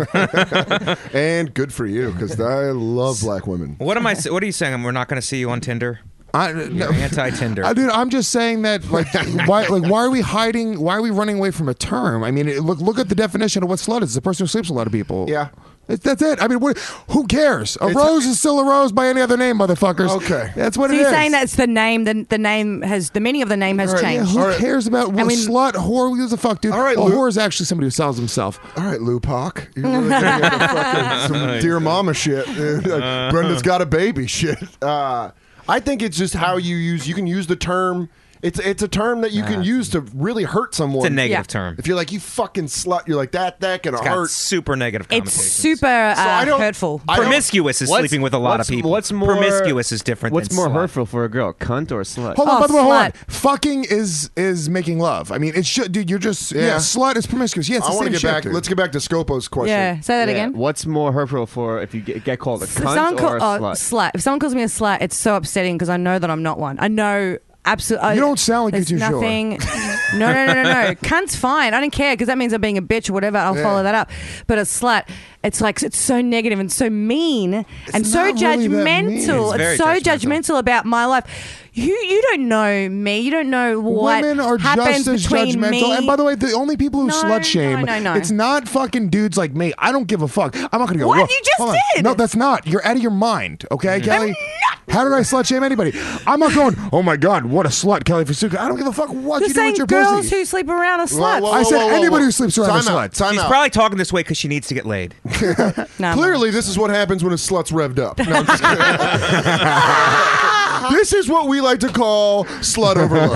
And good for you, because I love black women. What are you saying? We're not going to see you on Tinder. No. Anti-Tinder. Dude, I'm just saying that, like, why are we hiding? Why are we running away from a term? I mean, look at the definition of what slut is. It's a person who sleeps with a lot of people. Yeah. That's it. I mean, who cares? A rose is still a rose by any other name, motherfuckers. Okay. That's what So it you're is. saying that's the name? The name has the meaning of the name has Yeah, changed. who cares about slut, whore? Who gives a fuck, dude? All right, a Lou. whore is actually somebody who sells himself. All right, Lou Pac. You're really getting into fucking some dear mama shit. Brenda's got a baby shit. I think it's just how you can use the term. It's a term that you can use to really hurt someone. It's a negative term. If you're like, you fucking slut, you're like, that gonna It's got hurt. super negative It's connotations. super I don't- hurtful. I don't- Promiscuous is sleeping with a lot of people. What's more Promiscuous is different. What's than more slut. hurtful for a girl, cunt or slut? Hold on, Oh, by the way, hold on. slut. Fucking is making love. I mean, it should, dude. You're just slut is promiscuous. Yeah, it's I the want same to get shit, back. dude. Let's get back to Scopo's question. Yeah, say that Yeah. again. What's more hurtful for if you get called a If cunt someone or a slut? If someone calls me a slut, it's so upsetting because I know that I'm not one. I know absolutely. You don't sound like there's you're too sure. nothing. No. Cunt's fine. I don't care because that means I'm being a bitch or whatever. I'll follow that up. But a slut, it's like it's so negative and so mean and so not really that mean. judgmental. It's very It's so judgmental. judgmental about my life. You don't know me. You don't know what Women are happens just as between judgmental. me. And by the way, the only people who No, slut shame, no. it's not fucking dudes like me. I don't give a fuck. I'm not gonna go. What? "Whoa, You just hold on." did. No, that's not. You're out of your mind. Okay, Kelly. not. How did I slut shame anybody? I'm not going. Oh my god, what a slut, Kelly Fusuka. I don't give a fuck what You're you do saying with your girls pussy. who sleep around are sluts. Whoa, I said whoa, anybody whoa. who sleeps around Time a out, slut. time She's out. probably talking this way because she needs to get laid. No, Clearly, this is what happens when a slut's revved up. No, I'm just kidding. This is what we like to call slut overload.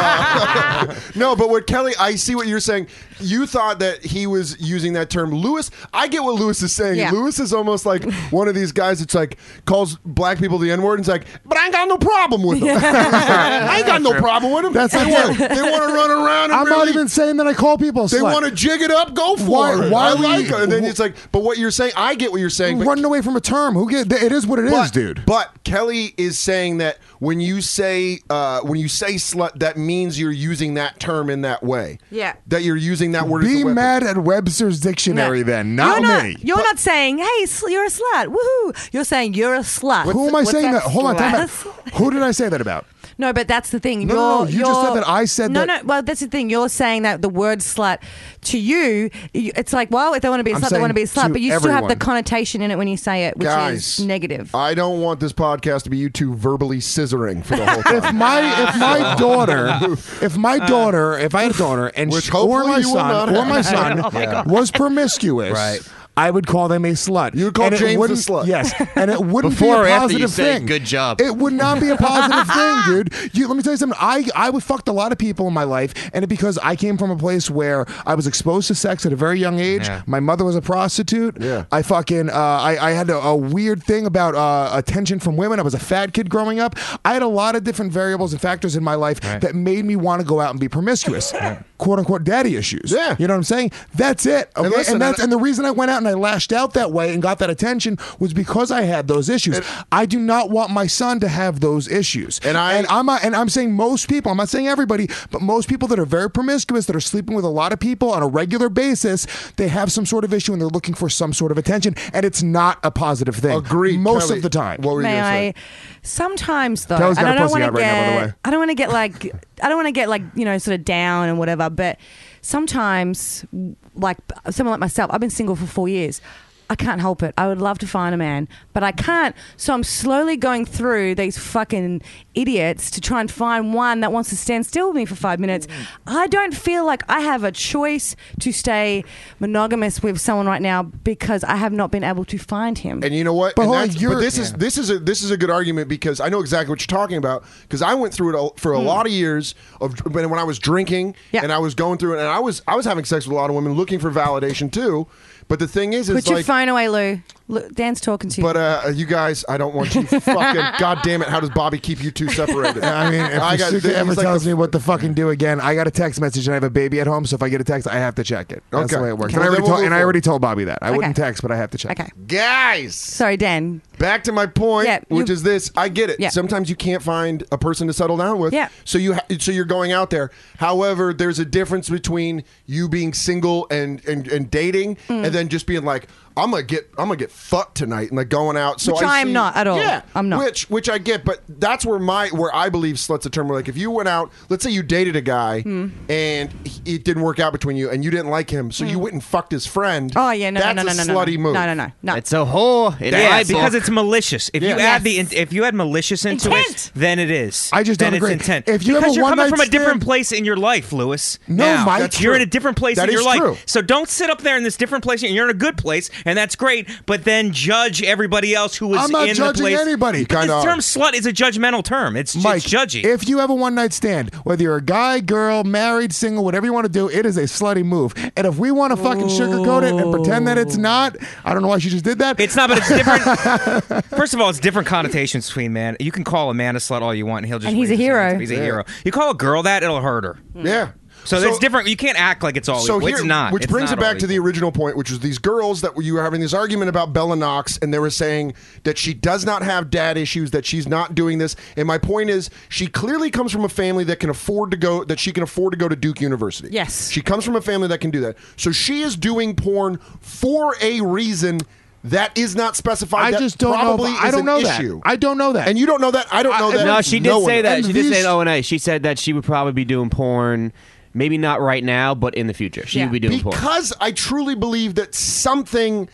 No, but what Kelly, I see what you're saying. You thought that he was using that term. Lewis, I get what Lewis is saying. Yeah. Lewis is almost like one of these guys that's like, calls black people the N-word and it's like, but I ain't got no problem with them. I ain't got no problem with them. That's they not want, true. they want to run around and I'm not really- even saying that I call people a They slut. want to jig it up, go for Why- it. why I we- like it. And then it's like, but what you're saying, I get what you're saying. But running away from a term. Who get? It is what it is, dude. But Kelly is saying that when you say slut, that means you're using that term in that way. Yeah. That you're using that word as Be a weapon. mad at Webster's dictionary, No. then, not me. You're not saying, "Hey, you're a slut." Woohoo! You're saying you're a slut. Who am I saying that? Hold on, time out. slut? Who did I say that about? No, but that's the thing. No, you just said that I said that. No, well, that's the thing. You're saying that the word slut to you, it's like, well, if they want to be a I'm slut, they want to be a saying slut. to But you still have the everyone. connotation in it when you say it, which Guys, is negative. I don't want this podcast to be you two verbally scissoring for the whole time. If my daughter, if I had a daughter and Which she, or hopefully you will not my have. son was promiscuous, Right. I would call them a slut. You would call And it James a wouldn't- slut. Yes, and it wouldn't Before be or a after you positive say, thing. "Good job." It would not be a positive thing, dude. Let me tell you something. I would fucked a lot of people in my life, and it because I came from a place where I was exposed to sex at a very young age. Yeah. My mother was a prostitute. Yeah. I fucking I had a weird thing about attention from women. I was a fat kid growing up. I had a lot of different variables and factors in my life that made me want to go out and be promiscuous. Quote unquote daddy issues. Yeah. You know what I'm saying? That's it. Okay. listen, And the reason I went out and I lashed out that way and got that attention was because I had those issues. I do not want my son to have those issues. And I'm saying most people, I'm not saying everybody, but most people that are very promiscuous, that are sleeping with a lot of people on a regular basis, they have some sort of issue and they're looking for some sort of attention, and it's not a positive thing. Agreed. Most Kelly, of the time. What were you May gonna say? I? Sometimes though, Kelly's got and a I don't pussy want out to right now, by the way. get, I don't want to get like sort of down and whatever. But sometimes, like someone like myself, I've been single for 4 years. I can't help it. I would love to find a man, but I can't. So I'm slowly going through these fucking idiots to try and find one that wants to stand still with me for 5 minutes. I don't feel like I have a choice to stay monogamous with someone right now because I have not been able to find him. And you know what? But And hold on, that's- this is a good argument because I know exactly what you're talking about because I went through it for a lot of years of when I was drinking and I was going through it and I was having sex with a lot of women looking for validation too. But the thing is, Put your like, phone away, Lou. Look, Dan's talking to you. but you guys, I don't want you fucking. God damn it! How does Bobby keep you two separated? I mean, if Suka ever tells me what to fucking do again, I got a text message and I have a baby at home, so if I get a text, I have to check it. That's Okay. the way it works. Okay. And, Well, then we'll I move already told Bobby that. I Okay. wouldn't text, but I have to check. Okay. Guys, Sorry, Dan. back to my point, Yeah, which is this: I get it. Yeah. Sometimes you can't find a person to settle down with. Yeah. So you're going out there. However, there's a difference between you being single and dating, Mm. and then just being like, I'm gonna get fucked tonight, and like going out. So Which I am not at all. Yeah, I'm not. Which I get, but that's where I believe sluts a term. Like if you went out, let's say you dated a guy Mm. and it didn't work out between you, and you didn't like him, so you went and fucked his friend. Oh yeah, no, that's no, a no, slutty move. No. It's a whore. Yeah, because it's malicious. If you Yeah. add Yes. if you add malicious into Intent. it, then it is. I just don't then agree. It's intent. If you have because a you're coming one-night from a different stand- place in your life, Lewis. No, Now, Mike. That's you're true. in a different place That in your is life. true. So don't sit up there in this different place. You're in a good place, and that's great. But then judge everybody else who was I'm not in the judging place. anybody. But Kinda this term are. "slut" is a judgmental term. It's Mike, judgy. if you have a one-night stand, whether you're a guy, girl, married, single, whatever you want to do, it is a slutty move. And if we want to fucking sugarcoat it and pretend that it's not, I don't know why she just did that. It's not, but it's different. First of all, it's different connotations between man. You can call a man a slut all you want, and he'll just. And he's raise a his hero. hands. He's a hero. You call a girl that, it'll hurt her. Yeah. So it's different. You can't act like it's all. So equal. here, It's not. which It's brings not it back all to the equal. original point, which was these girls that you were having this argument about Bella Knox, and they were saying that she does not have dad issues, that she's not doing this. And my point is, she clearly comes from a family that can afford to go to Duke University. Yes. she comes from a family that can do that. So she is doing porn for a reason that is not specified. I that just don't probably know. I is don't an know that. issue. I don't know that. And you don't know that. I don't know that. No, she did No one say knows. that. And She did say these- it O&A. She said that she would probably be doing porn. Maybe not right now, but in the future. She Yeah. would be doing porn. Because I truly believe that something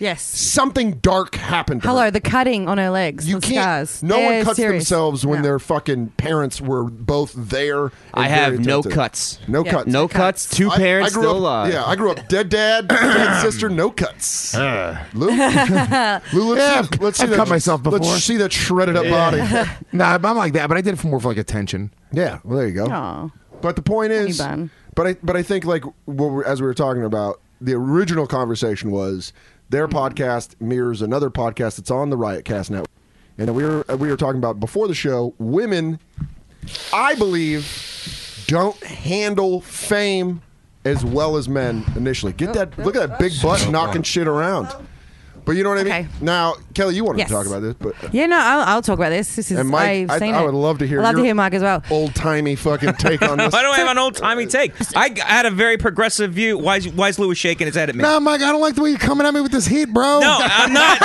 dark happened to her. Hello, the cutting on her legs. You the can't. scars. No They're one cuts serious. themselves when No. their fucking parents were both there. and I very have no attentive. cuts. No Yeah. cuts. No cuts. Two parents I grew still up, alive. Yeah, I grew up dead dad, dead sister, no cuts. Lou, let's see I've that. cut myself before. Let's see that shredded up body. Nah, I'm like that, but I did it for more for like attention. Yeah, well, there you go. Aw. But the point Funny is, bun. but I think like as we were talking about, the original conversation was their podcast mirrors another podcast that's on the Riotcast network, and we were talking about before the show. Women, I believe, don't handle fame as well as men initially. Look at that big butt knocking shit around. But you know what I mean? Okay. Now, Kelly, you wanted Yes. to talk about this, but Yeah, no, I'll talk about this. This is and Mike, I've seen I it. would love to hear. I'd love to your hear Mike as well. Old timey fucking take on this. Why do I have an old timey take? I had a very progressive view. Why is Lewis shaking his head at me? Nah, Mike, I don't like the way you're coming at me with this heat, bro. No, I'm not.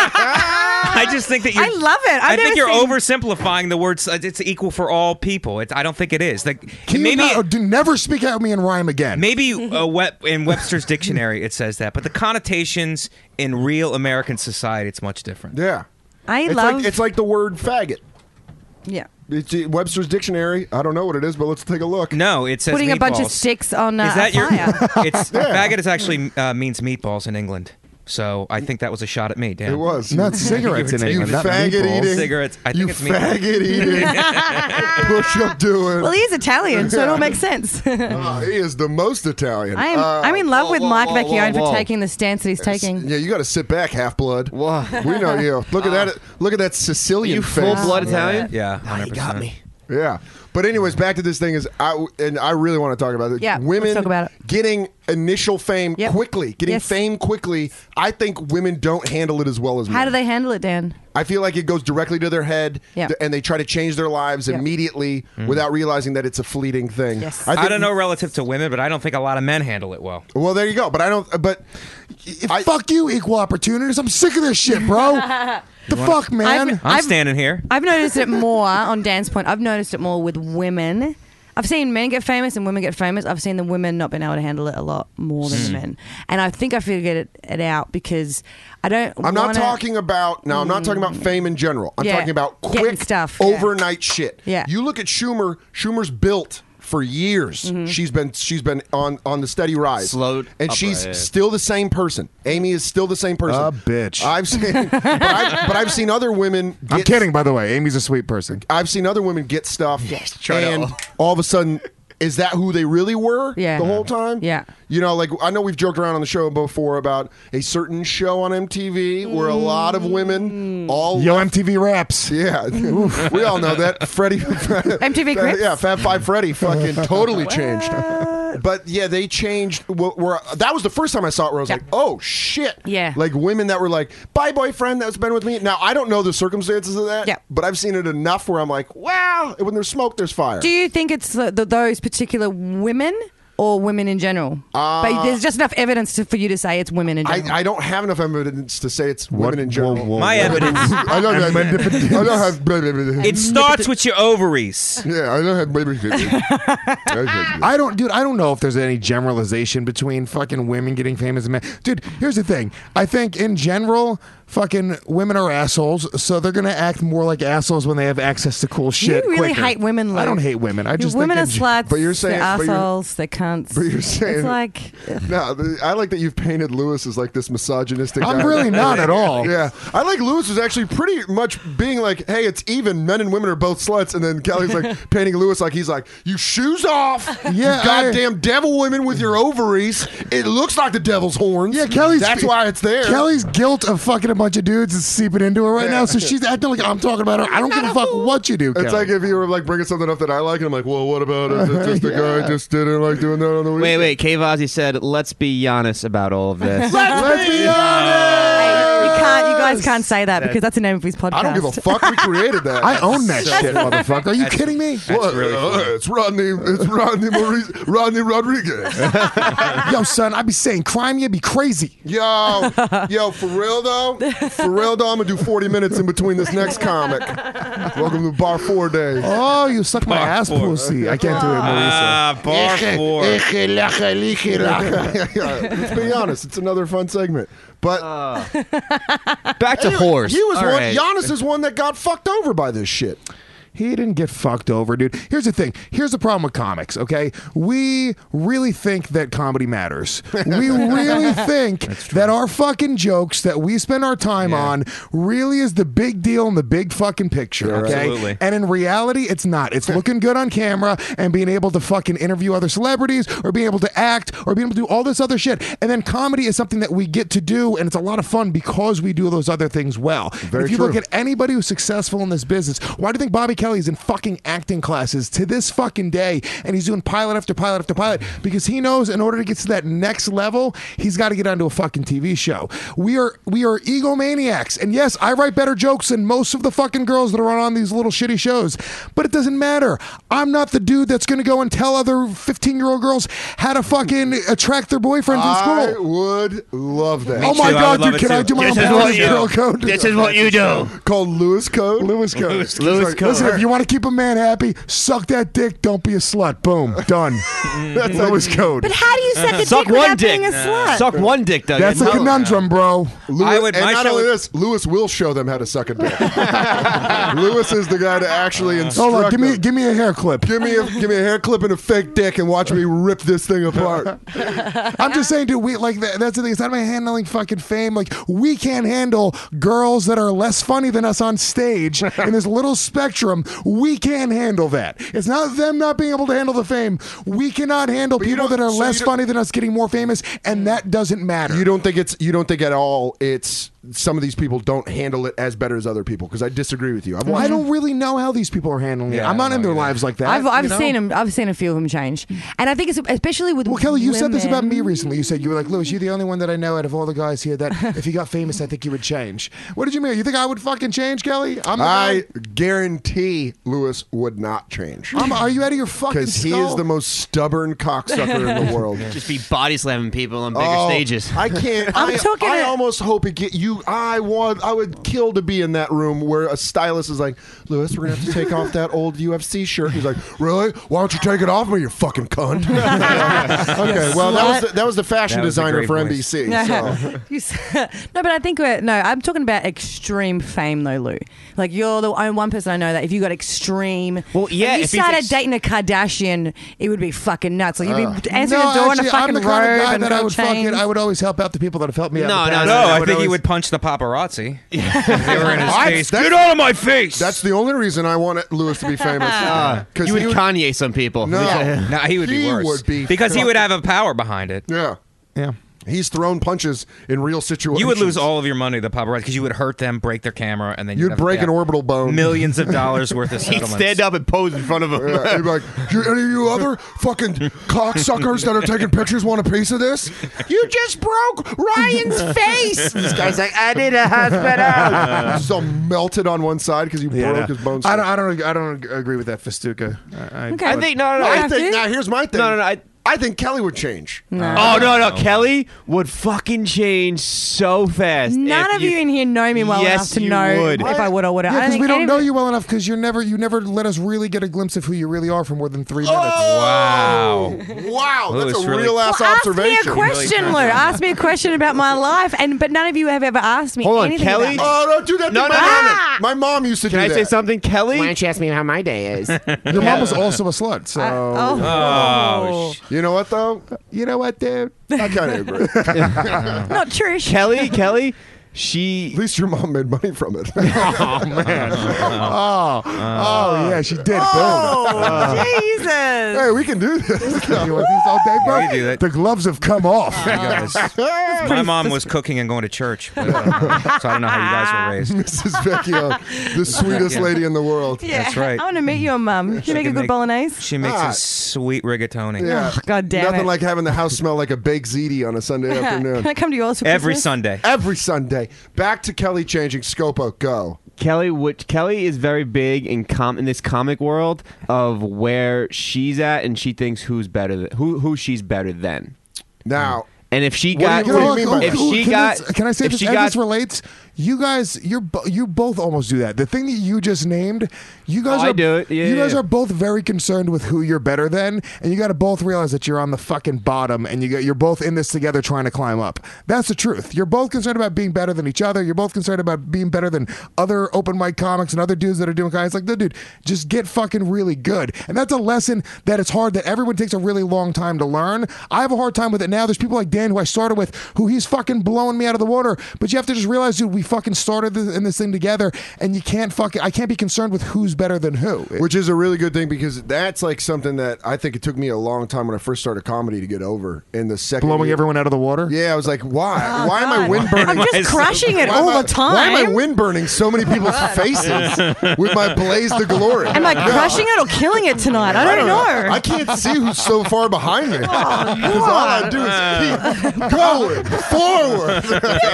I just think that you're. I love it. I think you're seen... oversimplifying the words. It's equal for all people. I don't think it is. Like Can you maybe not, do never speak at me in rhyme again. maybe in Webster's dictionary it says that, but the connotations in real American society it's much different. Yeah. I It's like the word faggot. Yeah. It's Webster's dictionary. I don't know what it is, but let's take a look. No, it says Putting a bunch of meatballs. sticks on Is a that your? fire. It's faggot is actually means meatballs in England. So I think that was a shot at me, Dan. It was. Not cigarettes in You England. not faggot meatballs. eating. Cigarettes. I You think it's meatballs. faggot eating. Push up doing. Well, he is Italian, so it all makes sense. He is the most Italian. I'm in love with Mike whoa, Vecchione whoa. for taking the stance that he's taking. Yeah, you got to sit back, half blood. Whoa. We know you. Look at that. Look at that Sicilian You face. full blood Italian? Yeah, Oh, you got 100%. me. Yeah. But anyways, back to this thing I really want to talk about it. Yeah, let's women talk about it. getting initial fame quickly, getting Yes. fame quickly. I think women don't handle it as well as men. How do they handle it, Dan? I feel like it goes directly to their head, Yeah. and they try to change their lives immediately without realizing that it's a fleeting thing. Yes. I don't know relative to women, but I don't think a lot of men handle it well. Well, there you go. But I don't. But fuck you, equal opportunities. I'm sick of this shit, bro. The fuck, man. I'm standing here. I've noticed it more, on Dan's point, I've noticed it more with women. I've seen men get famous and women get famous. I've seen the women not being able to handle it a lot more than the men. And I think I figured it out because I don't I'm not talking about I'm not talking about fame in general. I'm Yeah. talking about Getting quick stuff, yeah. overnight shit. Yeah. You look at Schumer. Schumer's built for years. Mm-hmm. She's been on the steady rise. Slowed and up, she's yeah. still the same person. Amy is still the same person. A bitch. I've seen but I've seen other women get, I'm kidding, by the way. Amy's a sweet person. I've seen other women get stuff try to- and all of a sudden, is that who they really were Yeah. the whole time? Yeah. You know, like I know we've joked around on the show before about a certain show on MTV where a lot of women all Yo, MTV Raps. yeah, we all know that Freddie MTV Cribs? yeah, Fab Five Freddy fucking totally changed. But yeah, they changed. That was the first time I saw it where I was Yeah. like, oh shit. Yeah. Like women that were like, bye boyfriend that's been with me. Now I don't know the circumstances of that. Yeah. But I've seen it enough where I'm like, wow, when there's smoke, there's fire. Do you think it's those particular women or women in general? But there's just enough evidence for you to say it's women in general. I don't have enough evidence to say it's women in general. My evidence. I don't have. I don't have. It starts with your ovaries. Yeah, I don't have. I don't know if there's any generalization between fucking women getting famous and men. Dude, here's the thing. I think in general, fucking women are assholes, so they're gonna act more like assholes when they have access to cool shit. You really quicker. hate women, Lou. I don't hate women. I just women are think sluts. But you're saying- they're but you're- assholes. They're cunts. But you're saying it's like No, I like that you've painted Lewis as like this misogynistic. I'm guy. really not at all. Yeah, I like Lewis is actually pretty much being like, hey, it's even. Men and women are both sluts, and then Kelly's like painting Lewis like he's like, you shoes off, Yeah, you goddamn devil women with your ovaries. It looks like the devil's horns. Yeah, Kelly's. That's why it's there. Kelly's guilt of fucking a bunch of dudes is seeping into her right now, so she's acting like I'm talking about her. I don't give a fuck what you do, It's Kelly. like if you were like bringing something up that I like, and I'm like, well, what about it? It's just the guy just didn't like doing that on the weekend. Wait. Kvazi said, "Let's be honest about all of this." Let's be honest. you guys can't say that because that's the name of his podcast. I don't give a fuck. We created that. I own that shit, motherfucker. Are you kidding me? What? really funny. It's Rodney Rodriguez. Yo, son, I'd be saying crime, you'd be crazy. Yo, for real though, I'm gonna do 40 minutes in between this next comic. Welcome to Bar 4 Day. Oh, you suck my ass pussy. I can't do it, Marisa. Bar 4. Let's be honest, it's another fun segment. But Back to horse. he was All one. right. Giannis is one that got fucked over by this shit. He didn't get fucked over, dude. Here's the thing. Here's the problem with comics, okay? We really think that comedy matters. We really think that our fucking jokes that we spend our time on really is the big deal in the big fucking picture, okay? Absolutely. And in reality, it's not. It's looking good on camera and being able to fucking interview other celebrities or being able to act or being able to do all this other shit. And then comedy is something that we get to do, and it's a lot of fun because we do those other things well. Very if you true. look at anybody who's successful in this business, why do you think Bobby Kelly's in fucking acting classes to this fucking day, and he's doing pilot after pilot after pilot? Because he knows in order to get to that next level, he's got to get onto a fucking TV show. We are egomaniacs, and yes, I write better jokes than most of the fucking girls that are on these little shitty shows, but it doesn't matter. I'm not the dude that's going to go and tell other 15-year-old girls how to fucking attract their boyfriends in I school. would love that. Oh my too. I god, would love dude! it Can I too. do my This is own what you girl do. code? This is what you do. Called Lewis Code. Lewis code. Lewis Like, code. listen, if you want to keep a man happy, suck that dick. Don't be a slut. Boom. Done. That's Lewis code. But how do you suck a Suck dick one without dick. being a slut? Suck one dick, Doug. That's a conundrum, bro. I would- and my not show only would- this, Lewis will show them how to suck a dick. Lewis is the guy to actually instruct Hold on, them. give me a hair clip. Give me a hair clip and a fake dick and watch me rip this thing apart. I'm just saying, dude. We like that's the thing. It's not about handling fucking fame. Like we can't handle girls that are less funny than us on stage in this little spectrum. We can't handle that. It's not them not being able to handle the fame. We cannot handle But you people don't- that are so less you don't- funny than us getting more famous, and that doesn't matter. You don't think at all it's some of these people don't handle it as better as other people, because I disagree with you. I don't really know how these people are handling it. Yeah, I'm not I in don't their know lives like that. I've you know? seen him. I've seen a few of them change, and I think it's especially with. Well, Kelly, you said this about me women. recently. You said you were like, Lewis, you're the only one that I know out of all the guys here that if you got famous, I think you would change. What did you mean? You think I would fucking change, Kelly? I guarantee Lewis would not change. Are you out of your fucking Because he skull? is the most stubborn cocksucker in the world. Just be body slamming people on bigger Oh, stages. I can't. I almost hope it get you. I would kill to be in that room where a stylist is like, Lewis, we're gonna have to take off that old UFC shirt. He's like, really? Why don't you take it off me, you fucking cunt? Okay, well that was the fashion That was a designer great for voice. NBC. So. No, but I think I'm talking about extreme fame though, Lou. Like you're the only one person I know that if you got extreme, Well, yeah, if you if he's started dating a Kardashian, it would be fucking nuts. Like you'd be answering No, the door in actually, a fucking I'm the robe kind of guy and that I would chains. fucking. I would always help out the people that have helped me out. No, in the no, past. No, I would think he always- would punch the paparazzi. If they were in his face. That's- Get out of my face! That's the only reason I want Lewis to be famous. Because You would Kanye some people. No. Nah, he would be worse. would be because he would fucking- have a power behind it. Yeah. Yeah. He's thrown punches in real situations. You would lose all of your money, the paparazzi, because you would hurt them, break their camera, and then You'd have to break pay an orbital bone. millions of dollars worth of He'd settlements. stand up and pose in front of him. Yeah, he'd be like, any of you other fucking cocksuckers that are taking pictures want a piece of this? You just broke Ryan's face. This guy's like, I need a hospital. He's all melted on one side because you broke his bones. I don't agree with that, Festuca. Okay. I think no. I think now here's my thing. No. I think Kelly would change. Oh no, Kelly would fucking change so fast. None if of you in here know me well Yes, enough to you know would. if I would or wouldn't. Yeah, I because think we don't any know of you well enough because you never let us really get a glimpse of who you really are for more than 3 minutes. Wow. Wow, that's Louis a really- real ass Well, ask me observation. a question, Lou. Ask me a question about my life, but none of you have ever asked me Hold on, anything Kelly? about Oh, don't do that. No, to my no, mom. My mom used to Can do I that. say something, Kelly? Why don't you ask me how my day is? Your mom was also a slut, so Oh, You know what though? you know what, dude? I kind of agree. Not Trish. Kelly, she. At least your mom made money from it. Oh man! Oh yeah, she did. Oh, Jesus. Hey, we can do this. You want these all day, bro? Yeah, we do that. The gloves have come off. guys. My mom was cooking and going to church, but, so I don't know how you guys were raised. Mrs. Vecchio, the sweetest lady in the world. Yeah. That's right. I want to meet your mum. She make a can good make- bolognese. She makes Ah. a sweet rigatoni. Yeah. Oh, God damn Nothing it. like having the house smell like a baked ziti on a Sunday afternoon. Can I come to yours for Every Christmas? Sunday. Every Sunday. Back to Kelly changing. Scopo, go. Kelly is very big in this comic world of where she's at, and she thinks who's better than who she's better than. Now, And if she What do got, you- what do you mean by if that? she got, Can I say if this? she As got, this relates, you guys, you both almost do that. The thing that you just named, you guys Oh, are I do it. Yeah, you guys yeah. are both very concerned with who you're better than, and you got to both realize that you're on the fucking bottom, and you're both in this together trying to climb up. That's the truth. You're both concerned about being better than each other. You're both concerned about being better than other open mic comics and other dudes that are doing guys like, dude, just get fucking really good. And that's a lesson that it's hard, that everyone takes a really long time to learn. I have a hard time with it now. There's people like Dan who I started with, who he's fucking blowing me out of the water. But you have to just realize, dude, we fucking started in this thing together, and I can't be concerned with who's better than who. which is a really good thing, because that's like something that I think it took me a long time when I first started comedy to get over. In the second Blowing year. everyone out of the water? Yeah, I was like, why? Oh, Why am I God. wind burning? I'm just crushing it Why all am I- the time. Why am I wind burning so many people's faces with my blaze de glory? Am I crushing it or killing it tonight? I don't know. I can't see who's so far behind me. Because all I do is keep going forward.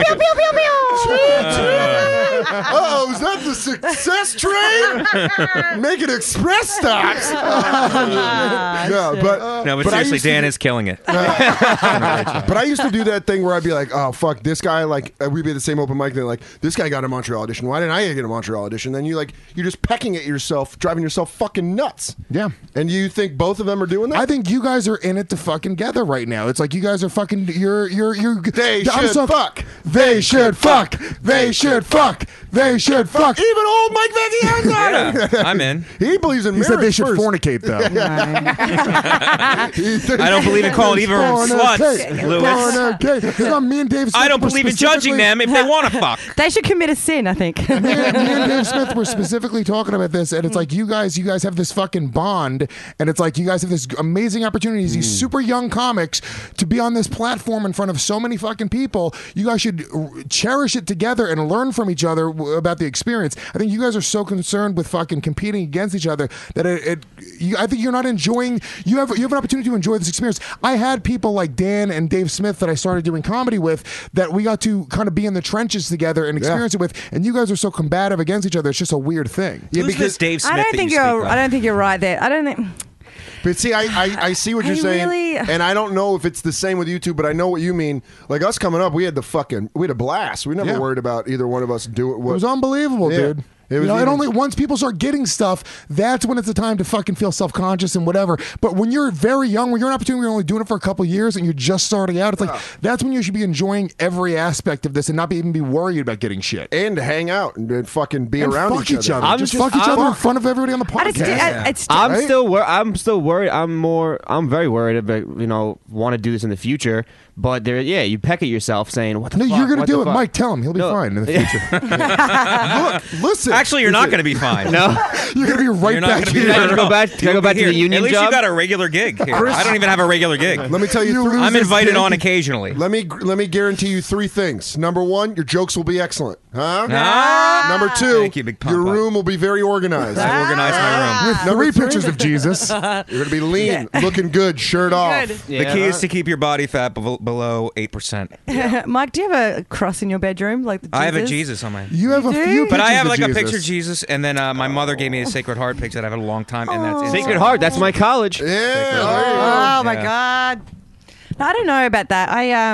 Uh-oh, is that the success train? Making express stops. No, but No, but I seriously, used to Dan do- is killing it. But I used to do that thing where I'd be like, oh, fuck, this guy, like, we'd be at the same open mic, thing, like, this guy got a Montreal audition. Why didn't I get a Montreal audition? Then you're just pecking at yourself, driving yourself fucking nuts. Yeah. And you think both of them are doing that? I think you guys are in it to fucking together right now. It's like you guys are fucking. You're. They I'm should fuck. They should fuck. They should fuck. They should fuck. Even old Mike Vecchione. Yeah, I'm in. He believes in He marriage said they should first. fornicate, though. I don't believe in calling even sluts, Lewis. So me and Dave Smith I don't were believe in judging specifically- them if they want to fuck. They should commit a sin, I think. me and Dave Smith were specifically talking about this, and it's like you guys have this fucking bond, and it's like you guys have this amazing opportunity as these super young comics to be on this platform in front of so many fucking people. You guys should cherish it together and learn from each other about the experience. I think you guys are so concerned with fucking competing against each other that I think you're not enjoying. You have an opportunity to enjoy this experience. I had people like Dan and Dave Smith that I started doing comedy with that we got to kind of be in the trenches together and experience it with, and you guys are so combative against each other. It's just a weird thing. Yeah, Who's because this Dave Smith I don't that think you speak you're. of? I don't think you're right there. I don't think. But see, I see what you're saying, really- and I don't know if it's the same with you two, but I know what you mean. Like us coming up, we had a blast. We never Yeah. worried about either one of us do it. It was unbelievable, Yeah. dude. It was and even- only once people start getting stuff, that's when it's the time to fucking feel self-conscious and whatever. But when you're very young, when you're an opportunity, you're only doing it for a couple of years and you're just starting out, it's like that's when you should be enjoying every aspect of this and not even be worried about getting shit. and to hang out and fucking be And around fuck each other. I'm Just just- fuck each I'm- other in front of everybody on the I just, podcast. it's I'm Right? still worried. I'm very worried about, want to do this in the future. But you peck at yourself saying, what the No, fuck? you're gonna What do the it, fuck? Mike. Tell him he'll be No. fine in the future. Look, listen. Actually, you're not going to be fine. No. You're gonna be right You're not back gonna be here. Can I go back? Can I go back to the union At least job? you got a regular gig here. I don't even have a regular gig. Let me tell you, You three, I'm this invited gig. on occasionally. let me guarantee you three things. Number one, your jokes will be excellent. Huh? Ah. Number two, Thank you, big pump your up. room will be very organized. I organize my room. With Number 3 three. pictures of Jesus. You're gonna be lean, looking good, shirt off. Good. The key is to keep your body fat below 8%. Mike, do you have a cross in your bedroom, like the Jesus? I have a Jesus on my. You have a do? few pictures But I have of like Jesus. a picture of Jesus, and then my mother gave me a Sacred Heart picture that I've had a long time, and that's Sacred Heart. That's my college. Yeah. there you go. Oh my Yeah. God. No, I don't know about that.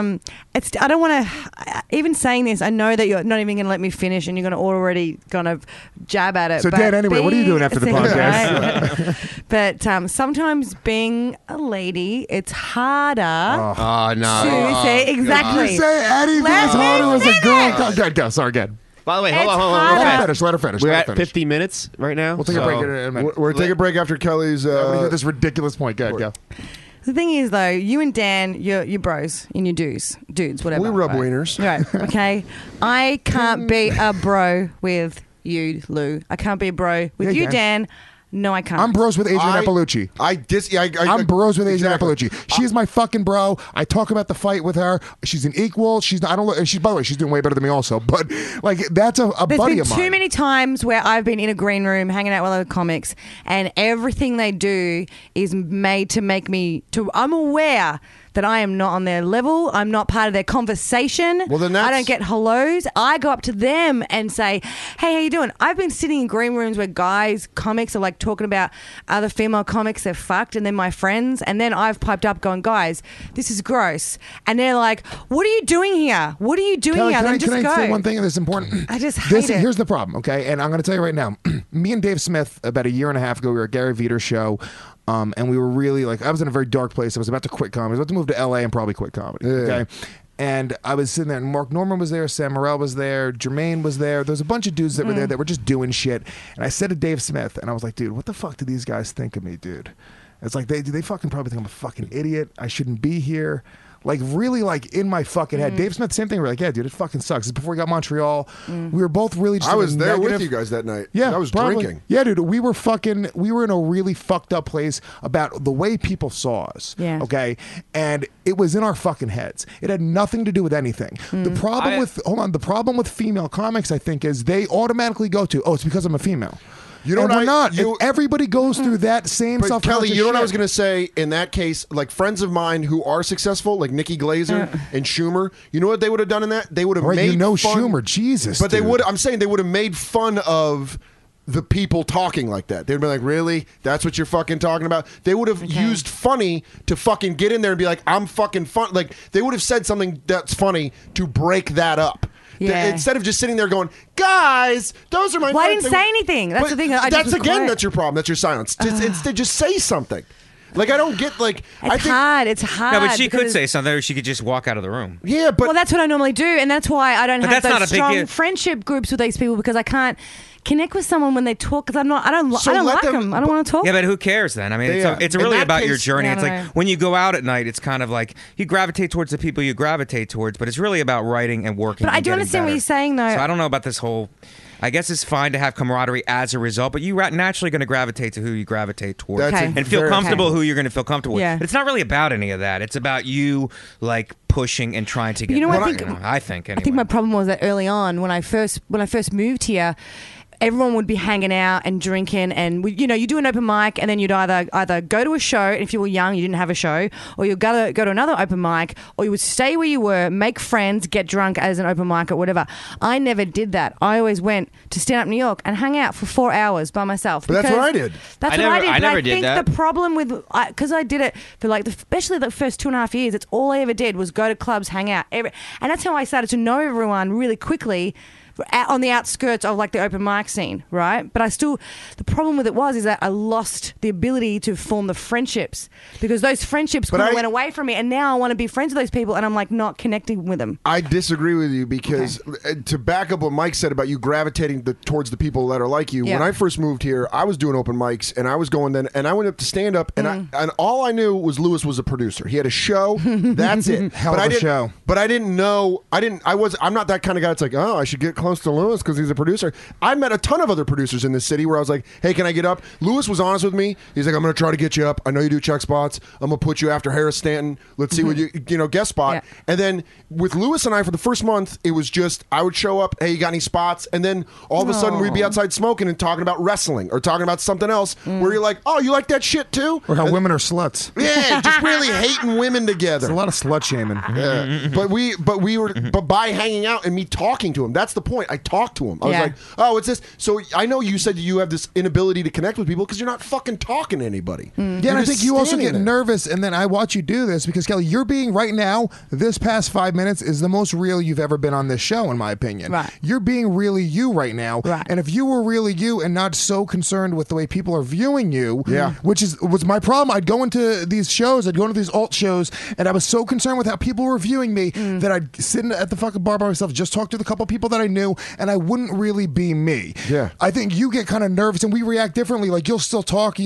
I don't want to. Even saying this, I know that you're not even going to let me finish, and you're going to already kind of jab at it. So, but Dan, anyway, what are you doing after the podcast? But sometimes being a lady, it's harder Oh no. to say exactly. You say anything Let is harder me as a girl. finish. Go. Sorry, good. By the way, It's hold on. harder. Let her finish. Let her finish. We're let at her finish. 50 minutes right now. We'll take a break in a minute. We're taking a break after Kelly's. I want to hear this ridiculous point. Go ahead, go. The thing is, though, you and Dan, you're bros and you're dudes, whatever. We rub right? wieners. Right, okay. I can't be a bro with you, Lou. I can't be a bro with Yeah, you you, can. Dan. No, I can't. I'm bros with Adrian Appalucci. I'm bros with Adrian exactly. Appalucci. She's my fucking bro. I talk about the fight with her. She's an equal. She's not, I don't. She's by the way, she's doing way better than me also. But like that's a There's buddy been of mine. too many times where I've been in a green room hanging out with other comics, and everything they do is made to make me. I'm aware that I am not on their level. I'm not part of their conversation. Well, then I that's- don't get hellos. I go up to them and say, "Hey, how you doing?" I've been sitting in green rooms where guys, comics, are like talking about other female comics they're fucked, and then my friends, and then I've piped up going, "Guys, this is gross," and they're like, "What are you doing here? What are you doing Kelly, here?" can Then I just go. say one thing that's important? I just hate it. Here's the problem, okay? And I'm going to tell you right now. Me and Dave Smith, about a year and a half ago, we were at Gary Veter's show, and we were really like, I was in a very dark place. I was about to quit comedy. I was about to move to LA and probably quit comedy, okay? And I was sitting there, and Mark Norman was there, Sam Morril was there, Jermaine was there. There was a bunch of dudes that were there that were just doing shit. And I said to Dave Smith, and I was like, dude, what the fuck do these guys think of me, dude? It's like, they fucking probably think I'm a fucking idiot. I shouldn't be here. Like, really, like, in my fucking head. Dave Smith, same thing. We're like, yeah, dude, it fucking sucks. It's before we got Montreal. We were both really just I was there with negative. you guys that night. Yeah, I was probably. drinking. Yeah, dude, we were in a really fucked up place about the way people saw us. Yeah. Okay, and it was in our fucking heads. It had nothing to do with anything. The problem the problem with female comics, I think, is they automatically go to, oh, it's because I'm a female. You know and what we're not. you- Everybody goes through that same But self-conscious Kelly, you know what I was shit. going to say? In that case, like friends of mine who are successful, like Nikki Glazer and Schumer, you know what they would have done in that? They would have Right, made you know fun, Schumer, Jesus, But they dude. would. I'm saying they would have made fun of the people talking like that. They'd be like, "Really? That's what you're fucking talking about?" They would have used funny to fucking get in there and be like, "I'm fucking fun." Like they would have said something that's funny to break that up. Yeah. Instead of just sitting there going, "Guys, those are my." Well, I friends," didn't they say would- anything. That's But the thing. I just That's was again. quiet. That's your problem. That's your silence. Instead, just say something. Like I don't get like It's hard. It's hard. No, but she could because- say something, or she could just walk out of the room. Yeah, but Well, that's what I normally do, and that's why I don't But have that's not those a big strong deal. friendship groups with these people because I can't connect with someone when they talk because I don't So like let them. I don't want to talk. Yeah, but who cares then? I mean, Yeah. it's In really that about your case- journey. Yeah, I It's don't like know. when you go out at night, it's kind of like you gravitate towards the people you gravitate towards, but it's really about writing and working. But I and do getting understand what better. you're saying, though. So I don't know about this whole. I guess it's fine to have camaraderie as a result, but you're naturally going to gravitate to who you gravitate towards That's Okay. and feel very- comfortable who you're going to feel comfortable Yeah. with. But it's not really about any of that. It's about you like pushing and trying to get. you know what I better. think- I think. Anyway. I think my problem was that early on when I first moved here. Everyone would be hanging out and drinking, and you do an open mic, and then you'd either go to a show. And if you were young, you didn't have a show, or you'd go to another open mic, or you would stay where you were, make friends, get drunk as an open mic or whatever. I never did that. I always went to Stand Up New York and hang out for 4 hours by myself. But that's what I did. That's I what never- I did. I But never I did think that. the problem with because I did it for especially the first 2.5 years. It's all I ever did was go to clubs, hang out, and that's how I started to know everyone really quickly. On the outskirts of like the open mic scene, right? But the problem with it is that I lost the ability to form the friendships because those friendships But kind of I- went away from me, and now I want to be friends with those people, and I'm like not connecting with them. I disagree with you because to back up what Mike said about you gravitating towards the people that are like you. Yeah. When I first moved here, I was doing open mics and I was going then, and I went up to stand up, and and all I knew was Lewis was a producer. He had a show. That's it. Hell but of I a didn't, show. But I didn't know. I'm not that kind of guy. It's like, oh, I should get close to Lewis because he's a producer. I met a ton of other producers in this city where I was like, hey, can I get up? Lewis was honest with me. He's like, I'm going to try to get you up. I know you do check spots. I'm going to put you after Harris Stanton. Let's see what you guest spot. Yeah. And then with Lewis and I for the first month, it was just I would show up, hey, you got any spots? And then all of a sudden we'd be outside smoking and talking about wrestling or talking about something else where you're like, oh, you like that shit too? Or how women are sluts. Yeah, just really hating women together. There's a lot of slut shaming. Yeah. But by hanging out and me talking to him, that's the point. I talked to him. I was Yeah. like, oh, it's this. So I know you said you have this inability to connect with people because you're not fucking talking to anybody. Yeah, and You're I just think you also standing get there. nervous, and then I watch you do this because, Kelly, you're being right now, this past 5 minutes is the most real you've ever been on this show, in my opinion. Right. You're being really you right now. Right. And if you were really you and not so concerned with the way people are viewing you, Yeah. which was my problem, I'd go into these shows, I'd go into these alt shows, and I was so concerned with how people were viewing me that I'd sit at the fucking bar by myself, just talk to the couple people that I knew, and I wouldn't really be me. Yeah. I think you get kind of nervous and we react differently. Like you'll still talk.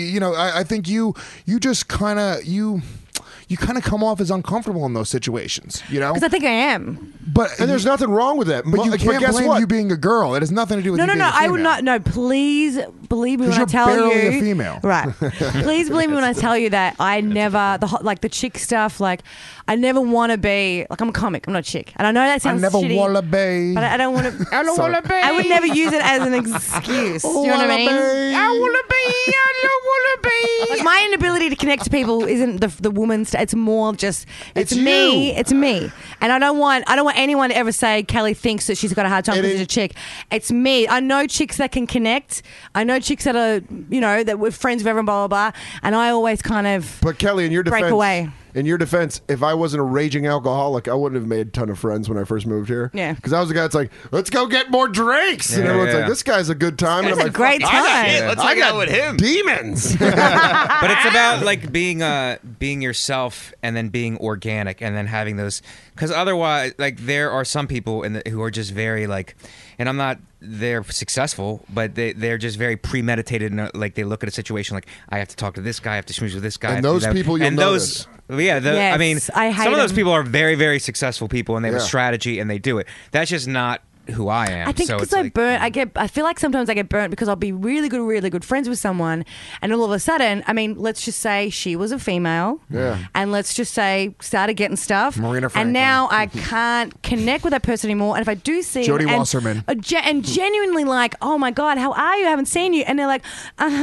I think you just kind of you kind of come off as uncomfortable in those situations. Because I think I am. But And there's nothing wrong with that. But you can't guess blame what? you being a girl. It has nothing to do with No, you no, being no. a I would female. not. No, please believe me when I 'Cause tell you're barely you. a female. Right. Please believe me when I tell you that I never the chick stuff. Like I never want to be like I'm a comic. I'm not a chick, and I know that I sounds never shitty, wanna be. but I don't want to. I don't want to be. I would never use it as an excuse. Do you know what I mean? I want to be. I don't want to be. Like my inability to connect to people isn't the woman's. It's more just it's me. you. It's me, and I don't want anyone to ever say Kelly thinks that she's got a hard time And because she's a chick. It's me. I know chicks that can connect. I know chicks that are that we're friends with everyone, blah blah blah. And I always kind of But Kelly, in your defense, break away. In your defense, if I wasn't a raging alcoholic, I wouldn't have made a ton of friends when I first moved here. Yeah. Because I was the guy that's like, let's go get more drinks. and Yeah, everyone's yeah. like, this guy's a good time. And It's I'm a like, great "Fuck, I got time. hit. Let's I hang got out with him." Demons. But it's about like being yourself and then being organic and then having those because otherwise like there are some people who are just very like and I'm not they're successful but they're just very premeditated and like they look at a situation like I have to talk to this guy I have to schmooze with this guy I And have to do those that. people you'll and those Yes, I mean I hate some of those them. people are very very successful people and they have Yeah. a strategy and they do it that's just not who I am. I think so because it's like, I feel like sometimes I get burnt because I'll be really good friends with someone, and all of a sudden, I mean, let's just say she was a female, Yeah. and let's just say started getting stuff, Marina Franklin. and now I can't connect with that person anymore. And if I do see Jodie and, Wasserman. and genuinely like, oh my god, how are you? I haven't seen you, and they're like,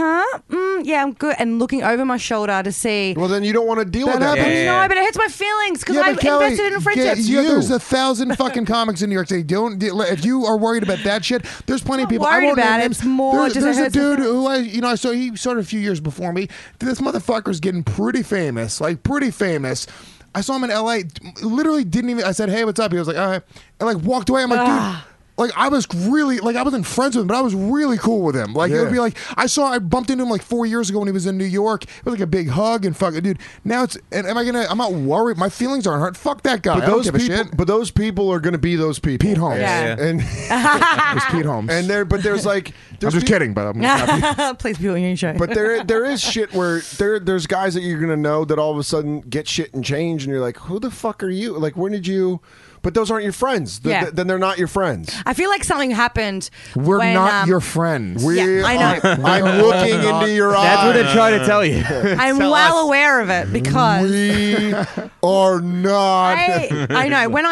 yeah, I'm good, and looking over my shoulder to see. Well, then you don't want to deal with that. happens. Yeah. No, but it hurts my feelings because Yeah, I but Kelly, invested in a friendship. There's 1,000 fucking comics in New York City. If you are worried about that shit, there's plenty of I'm not people. I worried won't about name it. names. It's more just there's it a hurts dude my who I saw. He started a few years before me. This motherfucker's getting pretty famous. Like pretty famous. I saw him in L.A. Literally didn't even. I said, "Hey, what's up?" He was like, "All right," and like walked away. I'm like, dude. like I was really like I wasn't friends with him, but I was really cool with him. Like it would be like I bumped into him like 4 years ago when he was in New York. It was like a big hug and fucking dude. Now it's and I'm not worried. My feelings aren't hurt. Fuck that guy. But I don't those give a people, shit. but those people are going to be those people. Pete Holmes. Yeah. And It's Pete Holmes. and there's like I'm there's just pe- kidding, but I'm happy. Please be on your show. But there is shit where there's guys that you're gonna know that all of a sudden get shit and change, and you're like, who the fuck are you? Like, when did you? But those aren't your friends. Then they're not your friends. I feel like something happened. We're when, not your friends. Yeah, I know. I'm looking into your eyes. That's what they're trying to tell you. I'm well aware of it because we are not. I know when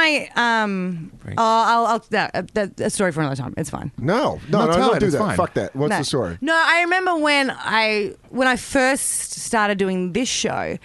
I'll that's a story for another time. It's fine. No, tell don't it, do it's that. fine. Fuck that. What's No. the story? No, I remember when I first started doing this show,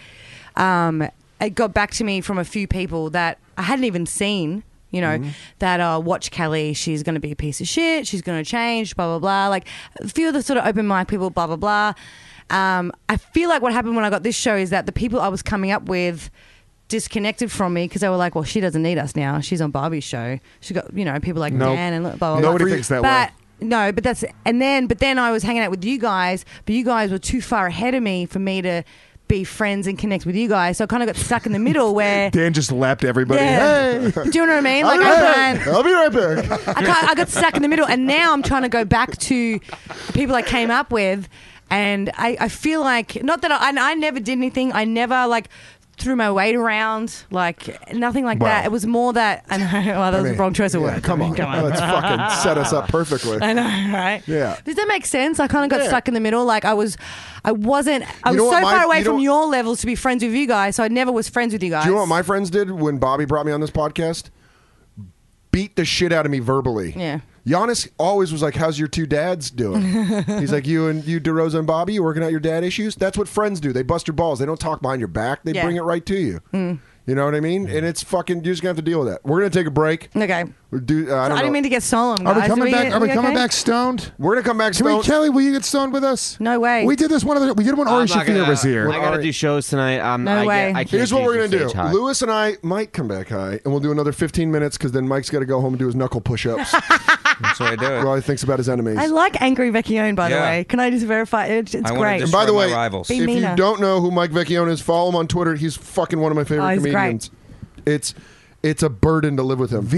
it got back to me from a few people that I hadn't even seen, you know, that watch Kelly, she's going to be a piece of shit, she's going to change, blah, blah, blah. Like a few of the sort of open mic people, blah, blah, blah. I feel like what happened when I got this show is that the people I was coming up with disconnected from me because they were like, well, she doesn't need us now. She's on Barbie's show. She got, you know, people like Nope. Dan and blah, blah, blah. Nobody thinks that way. No, but then I was hanging out with you guys, but you guys were too far ahead of me for me to be friends and connect with you guys. So I kind of got stuck in the middle where Dan just lapped everybody. Yeah. Hey. Do you know what I mean? Like I'll be right back. I got stuck in the middle, and now I'm trying to go back to the people I came up with, and I feel like not that I never did anything. I never like threw my weight around, like nothing like that. It was more that I know. Well, that was the wrong choice of words. Come on. Let's fucking set us up perfectly. I know, right? Yeah. Does that make sense? I kind of got stuck in the middle. Like I was You know so what far away you from know- your levels to be friends with you guys. So I never was friends with you guys. Do you know what my friends did when Bobby brought me on this podcast? Beat the shit out of me verbally. Yeah. Giannis always was like, how's your two dads doing? He's like, you DeRosa and Bobby, you working out your dad issues? That's what friends do. They bust your balls. They don't talk behind your back. They Yeah. bring it right to you. You know what I mean? And it's fucking, you're just going to have to deal with that. We're going to take a break. Okay. I didn't mean to get solemn, Are guys. we coming back? Are we coming okay? back stoned? We're going to come back Can we, stoned. Kelly, will you get stoned with us? No way. We did this we did it when Ari Shafir was here. I gotta do shows tonight. No way. I can't Here's what we're going to do. Lewis and I might come back high, and we'll do another 15 minutes because then Mike's got to go home and do his knuckle push-ups That's what I do. while he thinks about his enemies. I like Angry Vecchione, by the Yeah. way. Can I just verify it? It's I wanna great. And by the Destroy way, my rivals. Be if meaner. you don't know who Mike Vecchione is, follow him on Twitter. He's fucking one of my favorite Oh, he's great. comedians. It's a burden to live with him.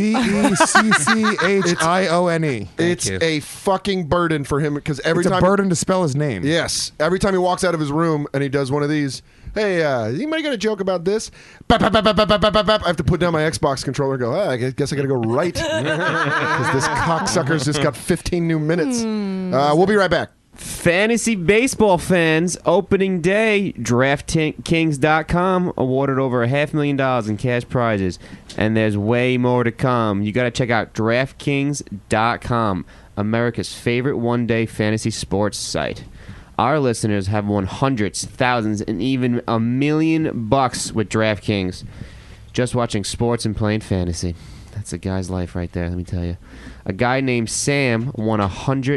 VECCHIONE. It's you. a fucking burden for him because every It's time a burden to spell his name. Yes, every time he walks out of his room and he does one of these. Hey, anybody got a joke about this? Bap, bap, bap, bap, bap, bap, bap, bap. I have to put down my Xbox controller and go, I guess I got to go right. Because this cocksucker's just got 15 new minutes. We'll be right back. Fantasy baseball fans, opening day, DraftKings.com awarded over $500,000 in cash prizes, and there's way more to come. You got to check out DraftKings.com, America's favorite one-day fantasy sports site. Our listeners have won hundreds, thousands, and even $1 million with DraftKings. Just watching sports and playing fantasy. That's a guy's life right there, let me tell you. A guy named Sam won $100,000.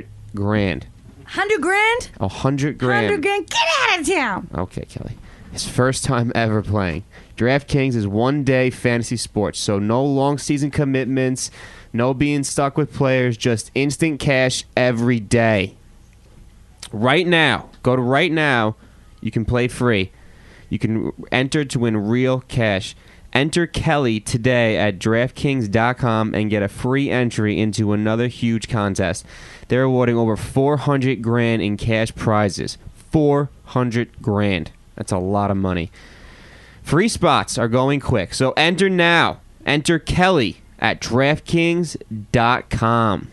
100 grand? 100 grand. 100 grand? Get out of town! Okay, Kelly. His first time ever playing. DraftKings is one-day fantasy sports, so no long season commitments, no being stuck with players, just instant cash every day. Right now, go to right now. You can play free. You can enter to win real cash. Enter Kelly today at DraftKings.com and get a free entry into another huge contest. They're awarding over $400,000 in cash prizes. $400,000. That's a lot of money. Free spots are going quick, so enter now. Enter Kelly at DraftKings.com.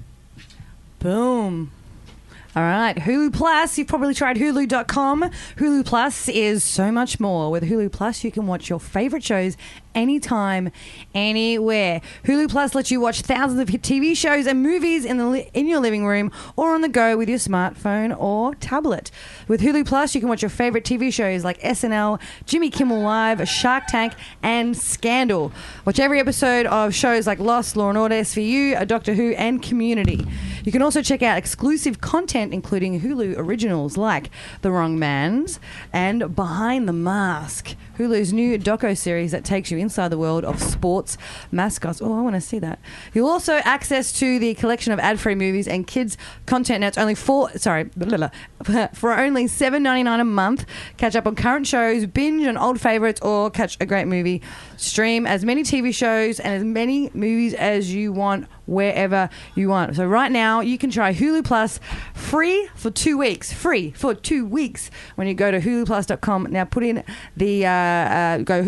Boom. All right, Hulu Plus. You've probably tried Hulu.com. Hulu Plus is so much more. With Hulu Plus, you can watch your favorite shows anytime, anywhere. Hulu Plus lets you watch thousands of hit TV shows and movies in your living room or on the go with your smartphone or tablet. With Hulu Plus, you can watch your favorite TV shows like SNL, Jimmy Kimmel Live, Shark Tank, and Scandal. Watch every episode of shows like Lost, Law & Order, SVU, Doctor Who, and Community. You can also check out exclusive content, including Hulu originals like The Wrong Man's and Behind the Mask. Hulu's new doco series that takes you inside the world of sports mascots. Oh, I want to see that. You'll also access to the collection of ad-free movies and kids content. Now it's only for only $7.99 a month. Catch up on current shows, binge on old favorites, or catch a great movie. Stream as many TV shows and as many movies as you want, wherever you want. So right now you can try Hulu Plus free for 2 weeks. Free for 2 weeks when you go to huluplus.com. Now put in the go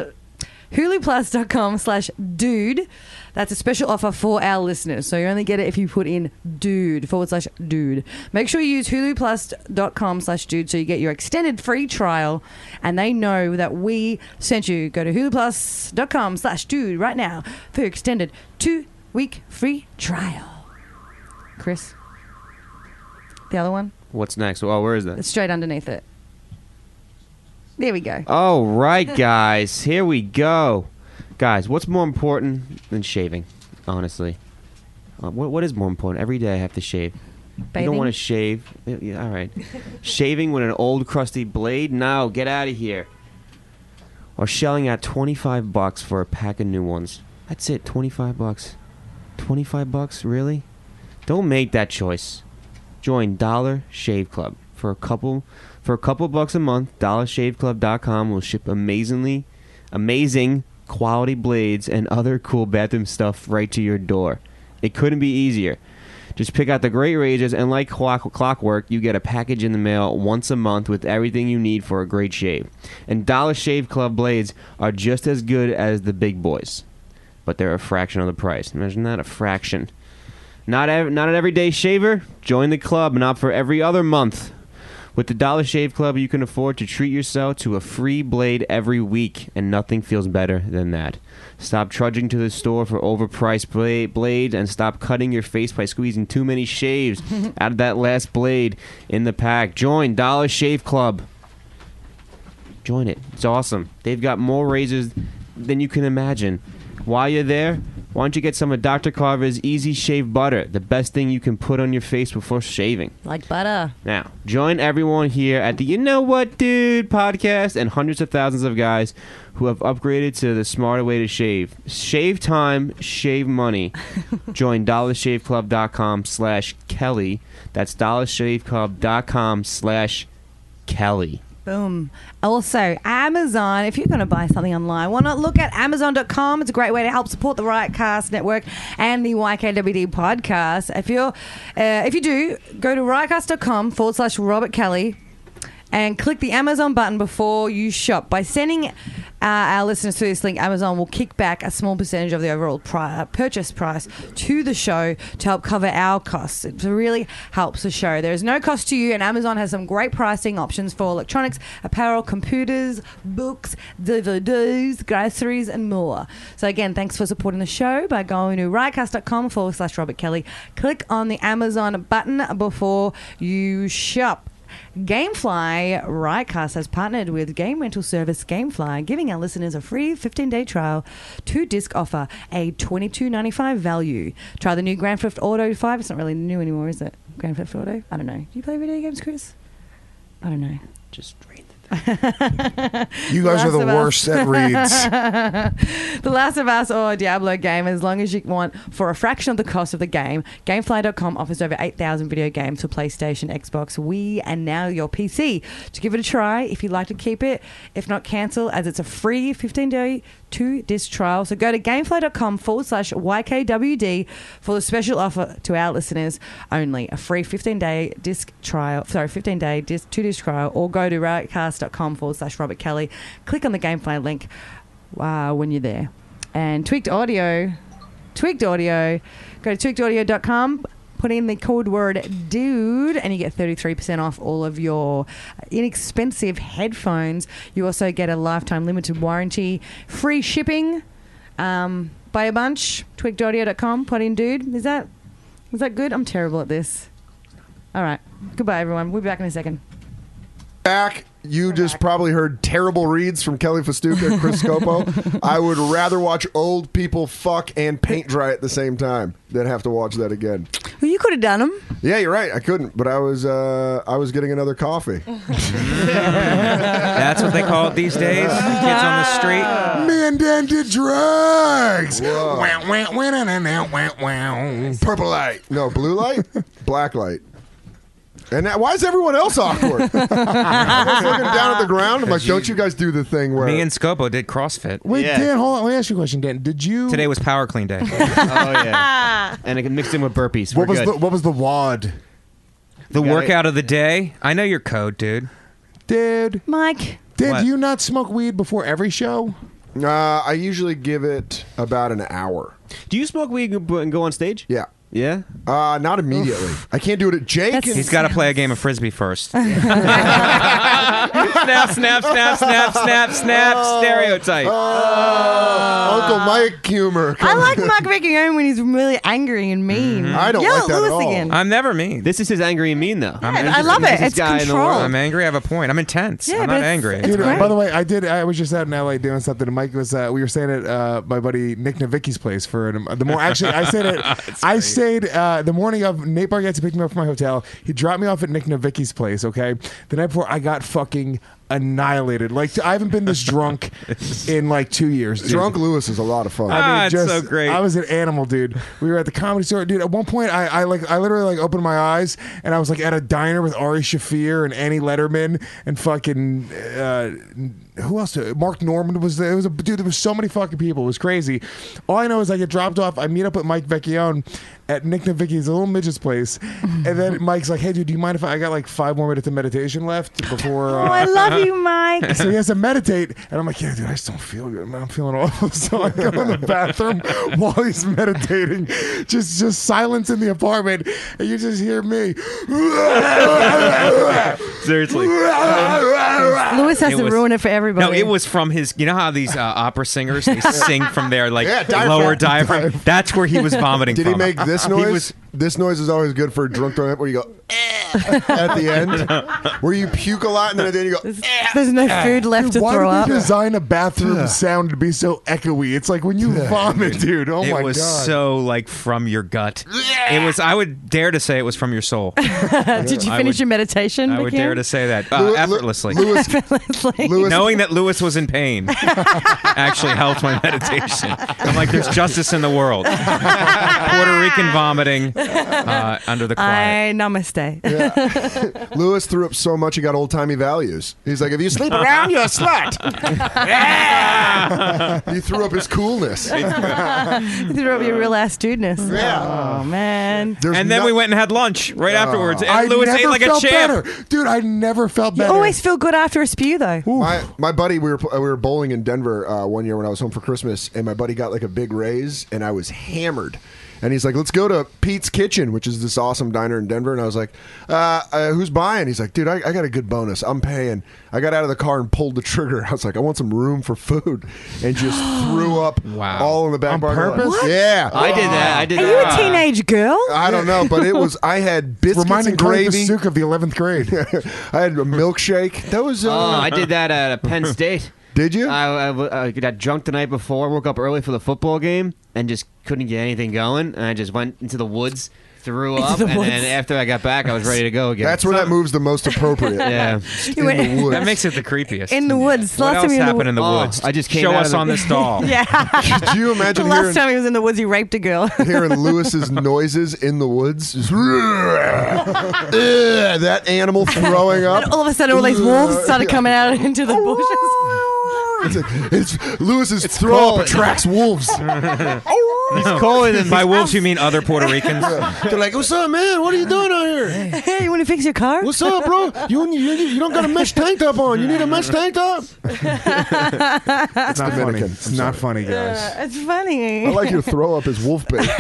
huluplus.com/dude. That's a special offer for our listeners. So you only get it if you put in dude/dude. Make sure you use huluplus.com/dude so you get your extended free trial and they know that we sent you. Go to huluplus.com/dude right now for your extended 2-week free trial. Chris, the other one? What's next? Oh, where is that? It's straight underneath it. There we go. All right, guys. Here we go. Guys, what's more important than shaving, honestly? What is more important? Every day I have to shave. Bathing? You don't want to shave. Yeah, all right. Shaving with an old crusty blade? No, get out of here. Or shelling out $25 for a pack of new ones. That's it, $25. $25, really? Don't make that choice. Join Dollar Shave Club. For a couple bucks a month, dollarshaveclub.com will ship amazing quality blades and other cool bathroom stuff right to your door. It couldn't be easier. Just pick out the great razors, and like clockwork, you get a package in the mail once a month with everything you need for a great shave. And Dollar Shave Club blades are just as good as the big boys, but they're a fraction of the price. Imagine that, a fraction. Not an everyday shaver? Join the club and opt for every other month. With the Dollar Shave Club, you can afford to treat yourself to a free blade every week, and nothing feels better than that. Stop trudging to the store for overpriced blades and stop cutting your face by squeezing too many shaves out of that last blade in the pack. Join Dollar Shave Club. Join it. It's awesome. They've got more razors than you can imagine. While you're there, why don't you get some of Dr. Carver's Easy Shave Butter, the best thing you can put on your face before shaving. Like butter. Now, join everyone here at the You Know What Dude podcast and hundreds of thousands of guys who have upgraded to the smarter way to shave. Shave time, shave money. Join dollarshaveclub.com/Kelly. That's dollarshaveclub.com/Kelly. Boom. Also, Amazon, if you're going to buy something online, why not look at Amazon.com? It's a great way to help support the Riotcast Network and the YKWD podcast. If you do, go to riotcast.com/Robert Kelly and click the Amazon button before you shop. By sending our listeners through this link, Amazon will kick back a small percentage of the overall purchase price to the show to help cover our costs. It really helps the show. There is no cost to you, and Amazon has some great pricing options for electronics, apparel, computers, books, DVDs, groceries, and more. So again, thanks for supporting the show by going to riotcast.com/Robert Kelly. Click on the Amazon button before you shop. Gamefly Riotcast has partnered with game rental service Gamefly, giving our listeners a free 15-day trial. 2-disc offer, a $22.95 value. Try the new Grand Theft Auto 5. It's not really new anymore, is it? Grand Theft Auto? I don't know. Do you play video games, Chris? I don't know. Just read You guys are the worst at reads. The Last of Us or Diablo game, as long as you want for a fraction of the cost of the game. Gamefly.com offers over 8,000 video games for PlayStation, Xbox, Wii, and now your PC. To give it a try, if you'd like to keep it, if not cancel, as it's a free 15-day 2-disc trial. So go to gamefly.com/YKWD for the special offer to our listeners only. A free 15-day disc trial, 15-day 2-disc trial, or go to riotcast.com/Robert Kelly. Click on the Gamefly link when you're there. And Tweaked Audio, go to tweakedaudio.com. Put in the code word DUDE and you get 33% off all of your inexpensive headphones. You also get a lifetime limited warranty, free shipping. Buy a bunch. Tweakedaudio.com. Put in DUDE. Is that good? I'm terrible at this. All right. Goodbye, everyone. We'll be back in a second. Back. You just probably heard terrible reads from Kelly Festuca and Chris Scopo. I would rather watch old people fuck and paint dry at the same time than have to watch that again. Well, you could have done them. Yeah, you're right. I couldn't, but I was getting another coffee. That's what they call it these days. Kids on the street. Me and Dan did drugs. Purple light. No, blue light? Black light. And why is everyone else awkward? I was looking down at the ground. I'm like, don't you guys do the thing where... Me and Scopo did CrossFit. Wait, Dan, hold on. Let me ask you a question, Dan. Did you... Today was Power Clean Day. Oh, yeah. And I can mix in with burpees. What was the WOD? The workout of the day? I know your code, dude. Dude. Mike. Dan, What? do you not smoke weed before every show? I usually give it about an hour. Do you smoke weed and go on stage? Yeah. Yeah? Not immediately. I can't do it at Jake. He's got to play a game of Frisbee first. Snap, snap, snap, snap, snap, snap, stereotype. Uncle Mike humor. I like Mark Vecchione when he's really angry and mean. I don't Yell like at that Lewis at all. again. I'm never mean. This is his angry and mean, though. I love it. Nicest It's guy in the control. world. I'm angry. I have a point. I'm intense. Yeah, I'm but not it's- angry. it's Dude, great. by the way, I was just out in LA doing something, and Mike was. We were staying at my buddy Nick Novicki's place for the more. Actually, I stayed the morning of Nate Bargatze picked me up from my hotel. He dropped me off at Nick Novicki's place. Okay, the night before I got fucking annihilated. Like I haven't been this drunk in like 2 years. Dude. Drunk Lewis is a lot of fun. it's so great. I was an animal, dude. We were at the Comedy Store, dude. At one point, I literally opened my eyes and I was like at a diner with Ari Shaffir and Annie Letterman and fucking who else? Mark Norman was there. There was so many fucking people. It was crazy. All I know is I get dropped off. I meet up with Mike Vecchione at Nick Novicki's, a little midget's place, and then Mike's like, "Hey, dude, do you mind if I got like 5 more minutes of meditation left before?" Oh, I love you, Mike. So he has to meditate, and I'm like, "Yeah, dude, I just don't feel good, man. I'm feeling awful." So I go in the bathroom while he's meditating, just silence in the apartment, and you just hear me. Seriously. Lewis has to ruin it for everybody. No, it was from his. You know how these opera singers they sing from their like diaphragm. lower diaphragm. That's where he was vomiting. Did from. he make this noise? This noise is always good for a drunk throwing up where you go at the end, where you puke a lot and then at the end you go. There's no food left to Why throw did up. they design a bathroom sound to be so echoey? It's like when you vomit, dude. Oh It my was god! so like from your gut. It was. I would dare to say it was from your soul. Did you finish your meditation? I would dare to say that effortlessly. Lewis, Knowing that Lewis was in pain actually helped my meditation. I'm like, there's justice in the world. Puerto Rican vomiting under the quiet. Namaste. Lewis threw up so much he got old timey values. He's like, if you sleep around, you're a slut. He threw up his coolness. You threw up your real ass dudeness. Yeah. Oh man. And then we went and had lunch right afterwards. And I Lewis never ate like a felt champ. better, dude. I never felt You better. always feel good after a spew, though. My buddy, we were bowling in Denver one year when I was home for Christmas, and my buddy got like a big raise, and I was hammered. And he's like, let's go to Pete's Kitchen, which is this awesome diner in Denver. And I was like, who's buying? He's like, dude, I got a good bonus. I'm paying. I got out of the car and pulled the trigger. I was like, I want some room for food. And just threw up all in the back. On parking lot. purpose? What? Yeah. I did that. I did Are that. you a teenage girl? I don't know, but it was, I had biscuits Reminding and Craig gravy. Basuk of the 11th grade. I had a milkshake. That was, I did that at Penn State. Did you? I got drunk the night before, woke up early for the football game, and just couldn't get anything going. And I just went into the woods, threw up, and then after I got back, I was ready to go again. That's where that move's the most appropriate. Yeah. In the woods. That makes it the creepiest. In the woods. What Last else time you happened in the woods? I just came Show out us of the- on this doll. Yeah. Could you The imagine last hearing, time he was in the woods, he raped a girl. hearing Lewis's noises in the woods? Just, that animal throwing up. And all of a sudden, all these wolves started coming out into the bushes. It's Lewis's throw up attracts wolves. He's calling them. By wolves, you mean other Puerto Ricans? They're like, "What's up, man? What are you doing out here? Hey, you want to fix your car? What's up, bro? You don't got a mesh tank top on. You need a mesh tank top." It's not funny. Dominican. It's not funny, guys. It's funny. I like your throw up as wolf bait.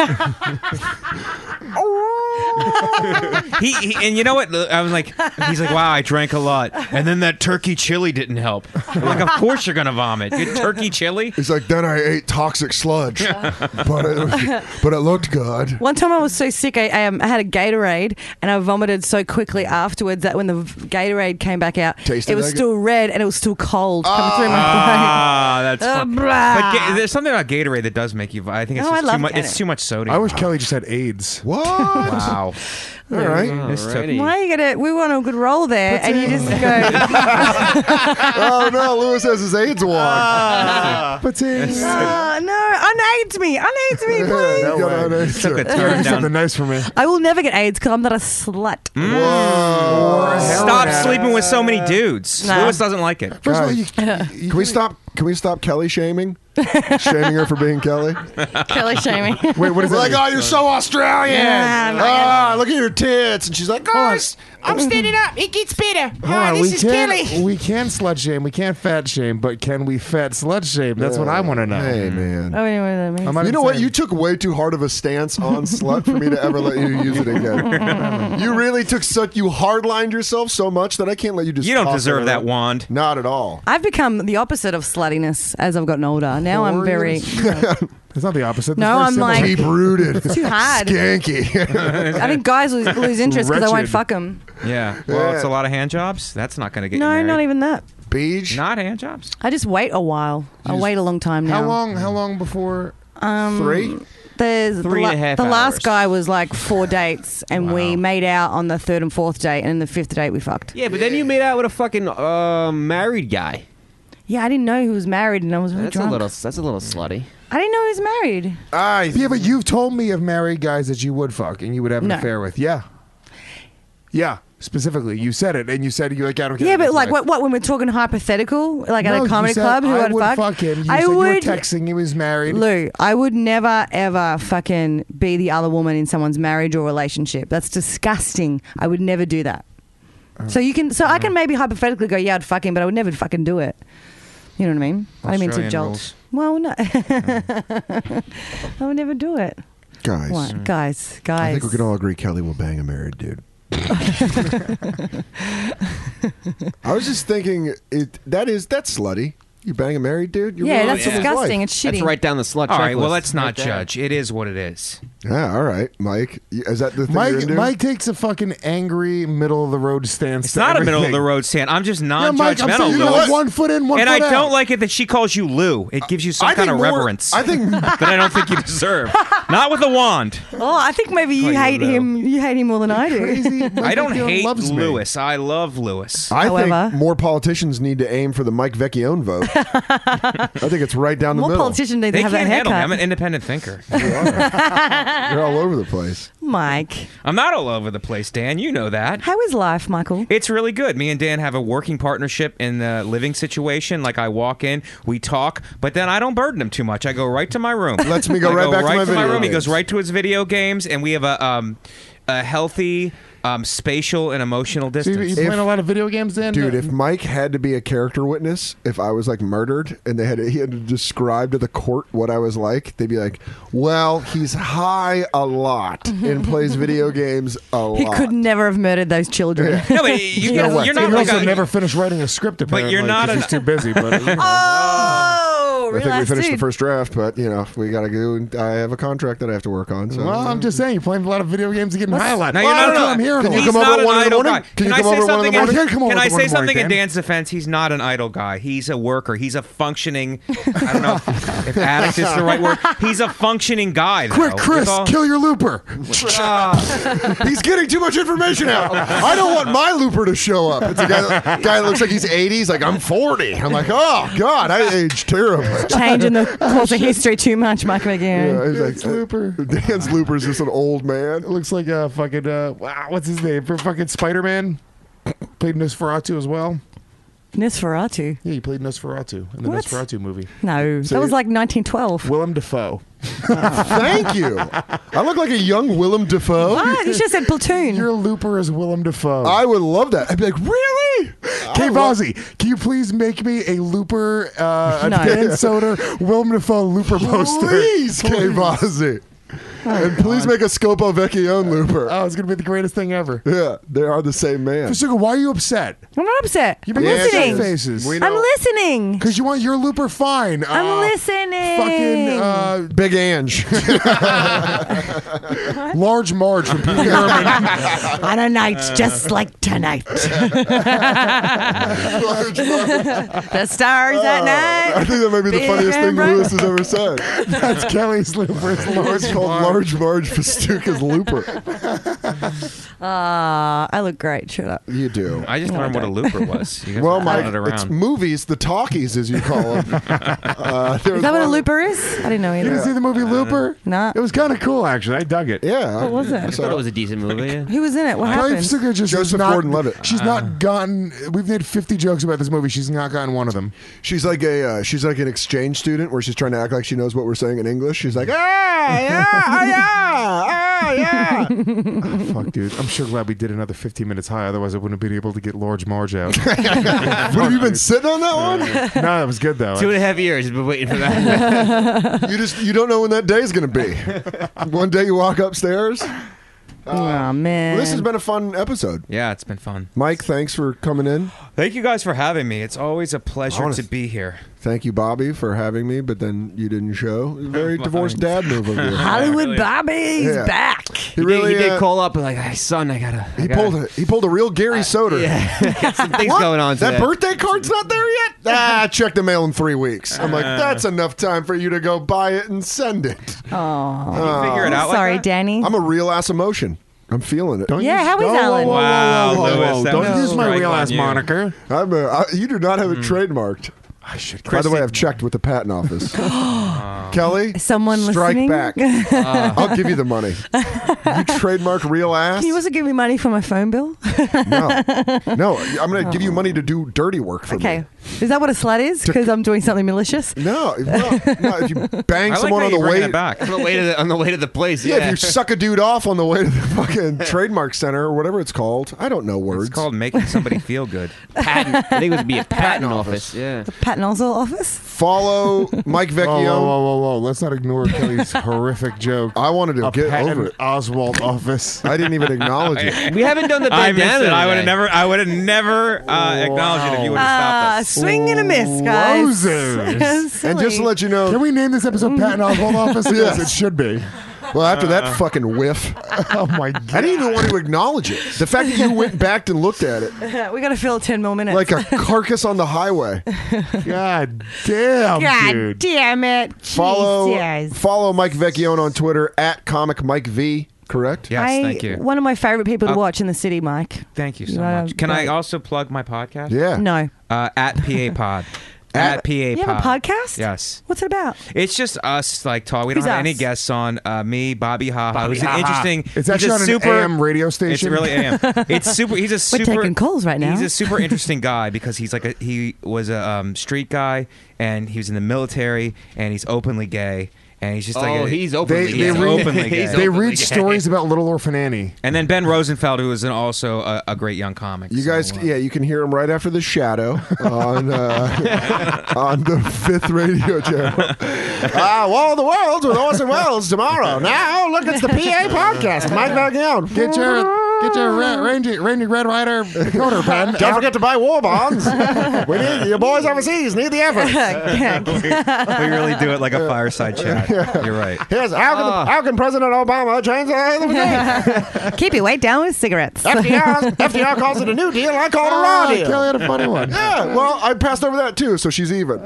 he and you know what? I was like, he's like, wow, I drank a lot, and then that turkey chili didn't help. I'm like, of course you're gonna vomit. Good turkey chili. He's like, then I ate toxic sludge. But but it looked good. One time I was so sick, I had a Gatorade and I vomited so quickly afterwards that when the Gatorade came back out, Tasted it was like still red and it was still cold coming through my Ah, that's fun. blah. But there's something about Gatorade that does make you. I think it's Oh, I just love too much. It's Gatorade. too much sodium. I wish Kelly just had AIDS. What? Wow. All right. Alrighty. Why are you gonna? We want a good roll there, and you just go. Oh no, Lewis has his AIDS wand. Patings. Oh, no, unaids me, please. You got an AIDS. Took a Do turn something down. nice for me. I will never get AIDS because I'm not a slut. Whoa. Stop sleeping with so many dudes. No. Lewis doesn't like it. First of all, Guys, Can we stop Kelly shaming? Shaming her for being Kelly? Kelly shaming. wait, what is We're that? like, oh, you're so Australian. Yeah, Look at your tits. And she's like, guys, I'm standing up. It gets better. Hold on, This is Kelly. we can slut shame, we can't fat shame, but can we fat slut shame? That's what I want to know. hey, man. Oh, anyway, that means. I'm not You even know what? saying- You took way too hard of a stance on slut for me to ever let you use it again. You really took you hardlined yourself so much that I can't let you just. You don't toss it deserve that around. wand. Not at all. I've become the opposite of sluttiness as I've gotten older. Now I'm very. It's not the opposite. No, I'm like- Deep rooted. Too hard. Skanky. I think guys lose interest because I won't Wretched. fuck them. Yeah. Well, Yeah. it's a lot of hand jobs. That's not going to get you No, married. not even that. Beige. Not hand jobs. I just wait a while. I wait a long time now. How long before? 3. There's 3.5 the last hours. guy was like 4 dates, and we made out on the 3rd and 4th date, and then the 5th date we fucked. Yeah, but then you made out with a fucking married guy. Yeah, I didn't know he was married, and I was really That's drunk. a little slutty. I didn't know he was married. Yeah, but you've told me of married guys that you would fuck and you would have an No. affair with. Yeah. Yeah, specifically. You said it, and you said you're like, I don't care. Yeah, what but this like guy- what when we're talking hypothetical, like No, at you a comedy said club, who I I'd would fuck? him. You I said would. you were texting. He was married. Lou, I would never ever fucking be the other woman in someone's marriage or relationship. That's disgusting. I would never do that. So I can maybe hypothetically go, yeah, I'd fuck him, but I would never fucking do it. You know what I mean? I didn't mean to Australian jolt. rules. Well, no, I would never do it. Guys. What, guys? I think we can all agree Kelly will bang a married dude. I was just thinking, that's slutty. You bang a married dude? You're Yeah, ruining that's someone's disgusting. life. It's shitty. That's right down the slut. All right. Well, checklist. let's not Right there. judge. It is what it is. Yeah, all right, Mike. Is that the thing you're into? Mike takes a fucking angry middle of the road stance. It's to not a middle of everything. the road stand. I'm just Yeah, non-judgmental. Mike, I'm saying you Lewis. know, one foot in, one And foot I out. don't like it that she calls you Lou. It gives you some I kind think of more- reverence I think that I don't think you deserve. Not with a wand. Oh, I think maybe you hate him. You hate him more than I do. Crazy. I don't hate loves me. Lewis. I love Lewis. I However- think more politicians need to aim for the Mike Vecchione vote. I think it's right down the More middle. politicians need They to have that can't handle me. haircut. I'm an independent thinker. You're all over the place. Mike, I'm not all over the place, Dan. You know that. how is life, Michael? It's really good. Me and Dan have a working partnership in the living situation. Like I walk in, we talk, but then I don't burden him too much. I go right to my room. Lets me go I right back to my video room. He games. goes right to his video games, and we have a healthy spatial and emotional So you distance. playing a lot of video games then? Dude, if Mike had to be a character witness, if I was like murdered and he had to describe to the court what I was like, they'd be like, well, he's high a lot and plays video games a lot. He could never have murdered those children. No, but you Yeah, guys, what? you're he not like also a, never finished writing a script, apparently. you're not 'cause an- he's too busy. But Oh, I think we relax, finished the dude. first draft, but we got to go. I have a contract that I have to work on. So well, I'm just saying, you're playing a lot of video games and getting high a lot. No, you're Well, I not. don't know, I'm hearing Can a you lot. He's come over not at an 1 in the idle morning? guy. Can you I come say over at 1 in the something? morning? I can't come over Can at I 1 say in the morning, something in Dan. Dan's defense? He's not an idle guy. He's a worker. He's a functioning. I don't know if addict is the right word. He's a functioning guy. Though, Quick, Chris, with all- kill your looper. He's getting too much information out. I don't want my looper to show up. It's a guy that looks like he's 80. He's like, I'm 40. I'm like, oh, God, I aged terribly. Changing the course of history too much, Michael again. Yeah, he's like, Dan's looper. Dan's looper's just an old man. It looks like a fucking, wow, what's his name? For fucking Spider-Man. Played Nosferatu as well. Nosferatu. Yeah, he played Nosferatu in the What? Nosferatu movie. No, that was like 1912. Willem Dafoe. Thank you. I look like a young Willem Dafoe. What? You should have said Platoon. Your looper is Willem Dafoe. I would love that. I'd be like, really? Kay Bozzi, can you please make me a looper, a No. Dan Soder, Willem Dafoe looper poster? Please, Kay Bozzi. And please make a Scopo Vecchione looper. Oh, it's gonna be the greatest thing ever. Yeah, they are the same man. Fasuka, why are you upset? I'm not upset. You've I'm been listening. faces. We I'm know. listening. Because you want your looper fine. I'm listening. Fucking Big Ange. Large Marge from Pee Wee Herman. On a night just like tonight. The stars at night. I think that might be the Big funniest and thing bright. Lewis has ever said. That's Kelly's looper. It's It's called Large Marge Festuca's looper. I look great. Shut up. You do. I just learned what a looper was. You guys Well, were Mike, throwing it it's around. movies, the talkies, as you call them. Is that what a looper is? I didn't know You either. didn't see the movie Looper? No. It was kind of cool, actually. I dug it. Yeah. What was it? I thought it was a decent movie. Yeah. Who was in it? What Kelly happened? Fasuka just Joseph is not, Gordon-Levitt. She's not gotten. We've made 50 jokes about this movie. She's not gotten one of them. She's like an exchange student where she's trying to act like she knows what we're saying in English. She's like, yeah. Fuck, dude. I'm sure glad we did another 15 minutes high. Otherwise, I wouldn't have been able to get Large Marge out. What have you been sitting on that one? No, that was good though. 2.5 years. You've been waiting for that. You don't know when that day's gonna be. One day you walk upstairs. Oh man. Well, this has been a fun episode. Yeah, it's been fun. Mike, thanks for coming in. Thank you guys for having me. It's always a pleasure to be here. Thank you, Bobby, for having me, but then you didn't show. Very divorced dad move of you. Hollywood Bobby's Yeah. back. He really he did call up and like, hey, son, I gotta. He pulled a real Gary Soder. Yeah, got some things What? going on today. That birthday card's not there yet? Check the mail in 3 weeks. I'm like, that's enough time for you to go buy it and send it. Oh, Figure it out. sorry, like that? Danny. I'm a real ass emotion. I'm feeling it. Yeah, how is Alan? Wow, Whoa, Lewis, that don't was a use my strike real on ass you. moniker. You do not have it trademarked. I should. By the way, I've checked with the patent office. Kelly, Someone strike listening? back. I'll give you the money. You trademark real ass? Can you also give me money for my phone bill? No. I'm going to give you money to do dirty work for Okay. me. Is that what a slut is? Because I'm doing something malicious? No, if you bang I like someone how on you the bring way it back. on the way to the place. Yeah, Yeah, if you suck a dude off on the way to the fucking trademark center or whatever it's called. I don't know words. It's called making somebody feel good. patent. I think it would be a patent office. Yeah. Pat Nozzle office? Follow Mike Vecchione. Whoa. Let's not ignore Kelly's horrific joke. I wanted to A get Patton over it. Oswalt office. I didn't even acknowledge it. We haven't done the I missed bandana. it. I would have today. never acknowledged it if you would have stopped us. Swing and a miss, guys. Wowzers. And just to let you know, Can we name this episode Patton Oswalt office? Yes, it should be. well, after that fucking whiff, Oh my god. I didn't even want to acknowledge it. The fact that you went back and looked at it We got to fill 10 more minutes. like a carcass on the highway. God damn, God dude. damn it. Follow Jesus. Mike Vecchione on Twitter at Comic Mike V. Correct? Yes, thank you. One of my favorite people to watch in the city, Mike. Thank you so Yeah, much. Can I great. also plug my podcast? Yeah. No. At PA Pod. At PA You have a Pod. podcast? Yes. What's it about? It's just us like talk. We don't Who's have any us? guests on. Me, Bobby Ha. Who's an Ha Ha. interesting. It's he's actually a on super, an AM radio station. It's really AM. It's super. He's a super. taking calls right now. He's a super interesting guy because he's like he was a street guy and he was in the military and he's openly gay and he's just like He's openly They gay. read- openly gay. He's They openly read gay. stories about Little Orphan Annie. And then Ben Rosenfeld, who is also a great young comic. You So, guys, you can hear him right after The Shadow on the 5th radio channel. Wall of the Worlds with Orson Welles tomorrow. Now, look, it's the PA podcast. Mike Vecchione. Get your Randy Red Rider decoder pen. Don't forget to buy war bonds. We need your boys overseas need the effort. we really do it like a fireside chat. You're right. Here's how can President Obama change the Keep your weight down with cigarettes. FDR calls it a new deal. I call it a raw deal. Kelly had a funny one. Yeah, well, I passed over that too, so she's even.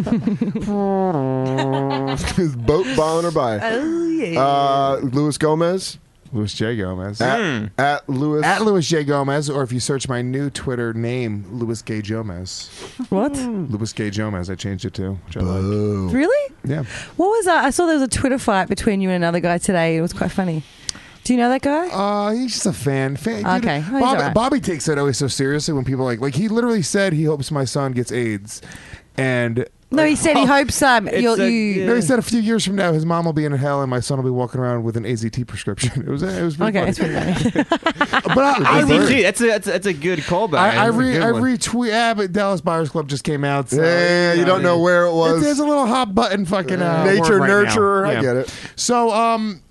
His boat bombing her by. Oh, yeah. Luis Gomez Louis J. Gomez. at Luis. At Louis J. Gomez, or if you search my new Twitter name, Louis Gay Gomez. What? Louis Gay Gomez, I changed it to, which I like. Really? Yeah. What was that? I saw there was a Twitter fight between you and another guy today. It was quite funny. Do you know that guy? He's just a fan. Dude, Okay. Oh, he's Bobby, all right. Bobby takes it always so seriously when people like he literally said he hopes my son gets AIDS, and No, he said he hopes no, he said a few years from now his mom will be in hell and my son will be walking around with an AZT prescription. It was pretty Okay, funny. it's pretty funny. But I That's a good callback. I That's a good one. retweet. Yeah, but Dallas Buyers Club just came out. So, Yeah, you don't know where it was. There's a little hot button fucking Nature word right now. nurturer. I Yeah. get it. So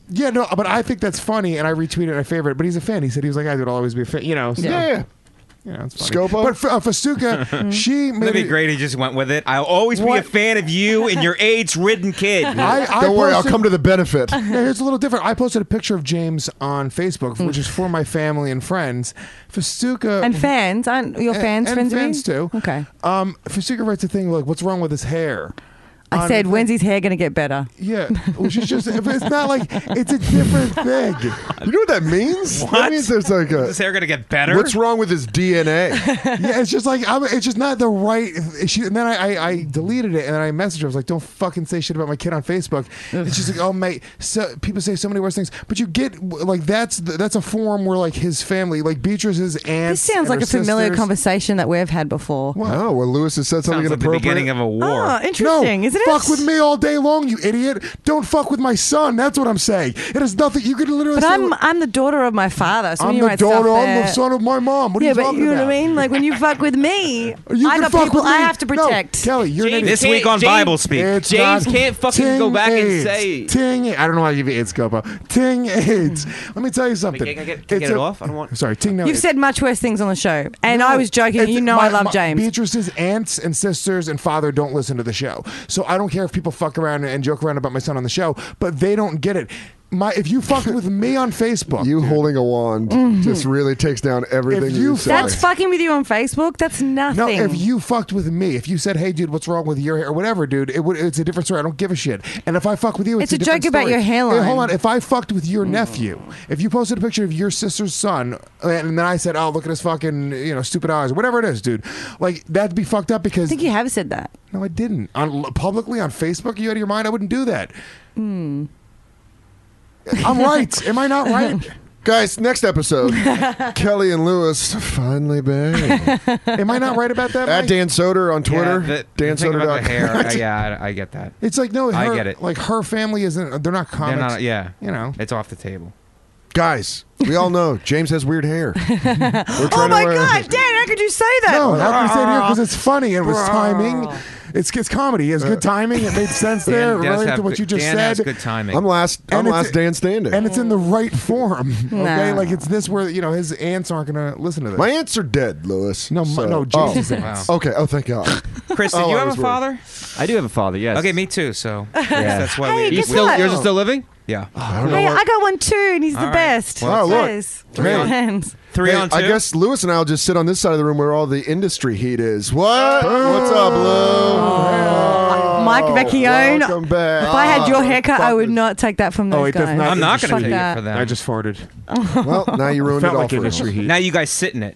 Yeah, no, but I think that's funny, and I retweeted and I favorite. But he's a fan. He said he was like, I would always be a fan. You know, so, Yeah. you know, it's funny. Scopo? But Fasuka, she That'd made be great. He just went with it. I'll always be a What? fan of you and your AIDS-ridden kid. Don't worry, I'll come to the benefit. Yeah, here's a little different. I posted a picture of James on Facebook, which is for my family and friends. Fasuka And fans, aren't your fans and friends fans with you? too. Okay. Fasuka writes a thing like, "What's wrong with his hair?" I said, when's his hair going to get better? Yeah, which is just, it's not like, it's a different thing. You know what that means? What? That means there's like Is his hair going to get better? what's wrong with his DNA? Yeah, it's just like, it's just not the right, and then I deleted it, and then I messaged her, I was like, don't fucking say shit about my kid on Facebook. And she's like, oh mate, so, people say so many worse things, but you get, like, that's a forum where, like, his family, like Beatrice's aunts. This sounds like and a her familiar sisters- conversation that we've had before. Oh, well, Lewis has said something Sounds like the inappropriate. beginning of a war. Oh, interesting, no, isn't it? fuck with me all day long, you idiot. Don't fuck with my son. That's what I'm saying. It has nothing. You could literally But say, I'm the daughter of my father, so when I'm you the write stuff daughter, I'm there- the son of my mom. What are yeah, you but talking you know about? what I mean? Like when you fuck with me, You I can got fuck people with me. I have to No, protect. Kelly, you're an James idiot. This week on James- Bible Speak. It's James not can't fucking go Ting back and AIDS. say- Ting. I don't know why I give you AIDS, Scopo. Ting AIDS. Let me tell you something. Can I get it off? I don't want. Sorry, Ting. No, You've said much worse things on the show, and No, I was joking. it's- You know I love James. Beatrice's aunts and sisters and father don't listen to the show, so I don't care if people fuck around and joke around about my son on the show, but they don't get it. If you fuck with me on Facebook, You holding a wand just really takes down everything If you you say. That's fucking with you on Facebook. That's nothing. no, if you fucked with me, if you said, "Hey, dude, what's wrong with your hair?" or whatever, dude, it's a different story. I don't give a shit. And if I fuck with you, it's It's a different joke about story. your hairline. Hey, hold on. If I fucked with your nephew, if you posted a picture of your sister's son, and then I said, "Oh, look at his fucking stupid eyes," or whatever it is, dude, like that'd be fucked up I because think you have said that. no, I didn't. Publicly on Facebook, you out of your mind? I wouldn't do that. I'm right. Am I not right? Guys, next episode, Kelly and Lewis finally bang. Am I not right about that? At Mike? Dan Soder on Twitter. Yeah, the thing about the hair. Yeah, I get that. It's like no, I her, get it. Like her family isn't. They're not comics. They're not. Yeah, You know. it's off the table. Guys, we all know James has weird hair. We're Oh trying my to God, Dan! How could you say that? No, how can you say it here? Because it's funny and it was timing. It's comedy. It's good timing. It made sense there. Dan does Related have to what you just Dan said. has good timing. I'm last And it's- Dan standing. And it's in the right form. Okay, Nah. like it's this where his aunts aren't gonna listen to this. My aunts are dead, Lewis. no, So- no, Jason's oh. aunts. Okay. Oh, thank God. Chris, did Oh, you I have a was worried. father? I do have a father. Yes. Okay, me too. So Yeah. that's why Hey, we. guess Yours what? are still living? Yeah. I don't know Hey, what. I got one too, and he's All the right. best. Well, Oh, look. Yes. Hey. Hands. Three Hey, on two. I guess Lewis and I will just sit on this side of the room where all the industry heat is. What? What's up, Lou? Mike Vecchione. Welcome back. If I had your haircut, I would fuckers. not take that from those wait, that's guys. not- I'm not going Fuck to take that. it for them. I just farted. Well, now you ruined Felt it all like for industry us. heat. Now you guys sit in it.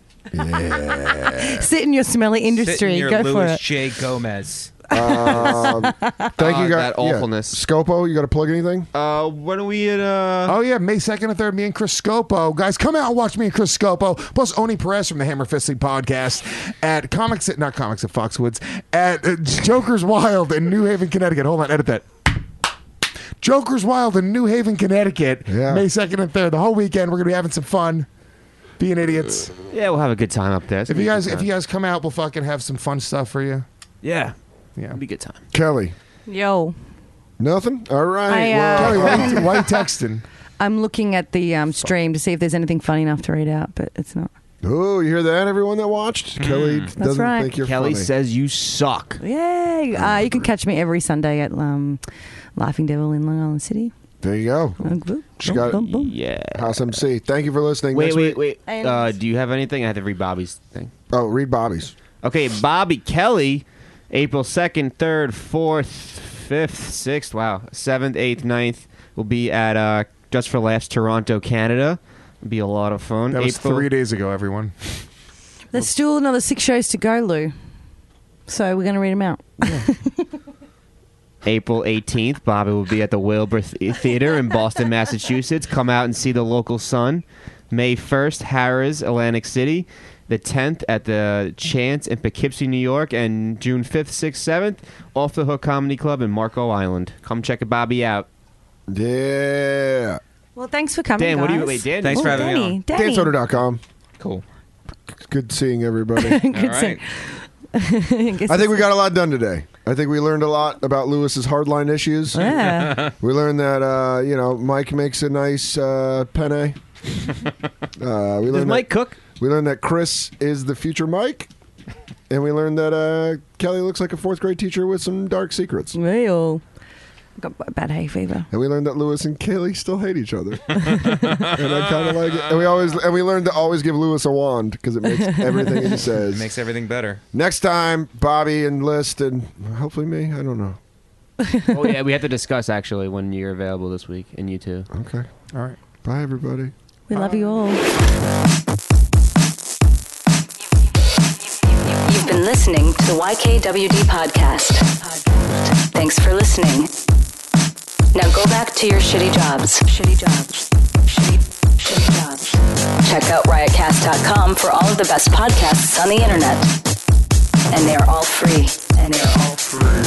Sit in your smelly Sit industry. in your Go for Louis it. J. Gomez. Thank you, guys. that awfulness. Yeah. Scopo, you got to plug anything? When are we at? Oh yeah, May 2nd and 3rd, me and Chris Scopo. Guys, come out and watch me and Chris Scopo, plus Oni Perez from the Hammer Fisting podcast at not Comics at Foxwoods, at Joker's Wild in New Haven, Connecticut. Hold on, edit that. Joker's Wild in New Haven, Connecticut, Yeah. May 2nd and 3rd. The whole weekend, we're gonna be having some fun, being idiots. Yeah, we'll have a good time up there. It's If gonna you be a guys, good if time. you guys come out, we'll fucking have some fun stuff for you. Yeah, Yeah. it'll be a good time. Kelly. Yo, Nothing? All right. Kelly, well, why you texting? I'm looking at the stream to see if there's anything funny enough to read out, but it's not. oh, you hear that, everyone that watched? Kelly doesn't right. think you're Kelly funny. says you suck. Yay! You can catch me every Sunday at Laughing Devil in Long Island City. There you go. She got Boom, boom. Yeah. House MC. Thank you for listening. Wait, Next wait, week- wait. Do you have anything? I had to read Bobby's thing. Oh, read Bobby's. Okay, Bobby Kelly, April 2nd, 3rd, 4th, 5th, 6th, wow, 7th, 8th, 9th will be at Just for Laughs, Toronto, Canada. It'll be a lot of fun. That was April, 3 days ago, everyone. There's still another 6 shows to go, Lou. So we're going to read them out. April 18th, Bobby will be at the Wilbur Theater in Boston, Massachusetts. Come out and see the local sun. May 1st, Harrah's, Atlantic City. The 10th at the Chance in Poughkeepsie, New York. And June 5th, 6th, 7th, Off the Hook Comedy Club in Marco Island. Come check Bobby out. Yeah. Well, thanks for coming, Dan, what do you... guys. Wait, Dan? Thanks for having me Danny, on. Danny. DanSoder.com. Cool. Good seeing everybody. Good All right. seeing- I think we got a lot done today. I think we learned a lot about Lewis's hardline issues. Yeah. We learned that Mike makes a nice penne. Does Mike cook? We learned that Chris is the future Mike, and we learned that Kelly looks like a 4th grade teacher with some dark secrets. Real. Got bad hay fever. And we learned that Lewis and Kaylee still hate each other. And I kind of like it. And we learned to always give Lewis a wand because it makes everything he says. It makes everything better. Next time, Bobby and List and hopefully me. I don't know. Oh yeah, we have to discuss actually when you're available this week, and you too. Okay. All right. Bye, everybody. We love you all. You've been listening to the YKWD podcast. Thanks for listening. Now go back to your shitty jobs. Shitty jobs. Shitty jobs. Check out riotcast.com for all of the best podcasts on the internet. And they are all free.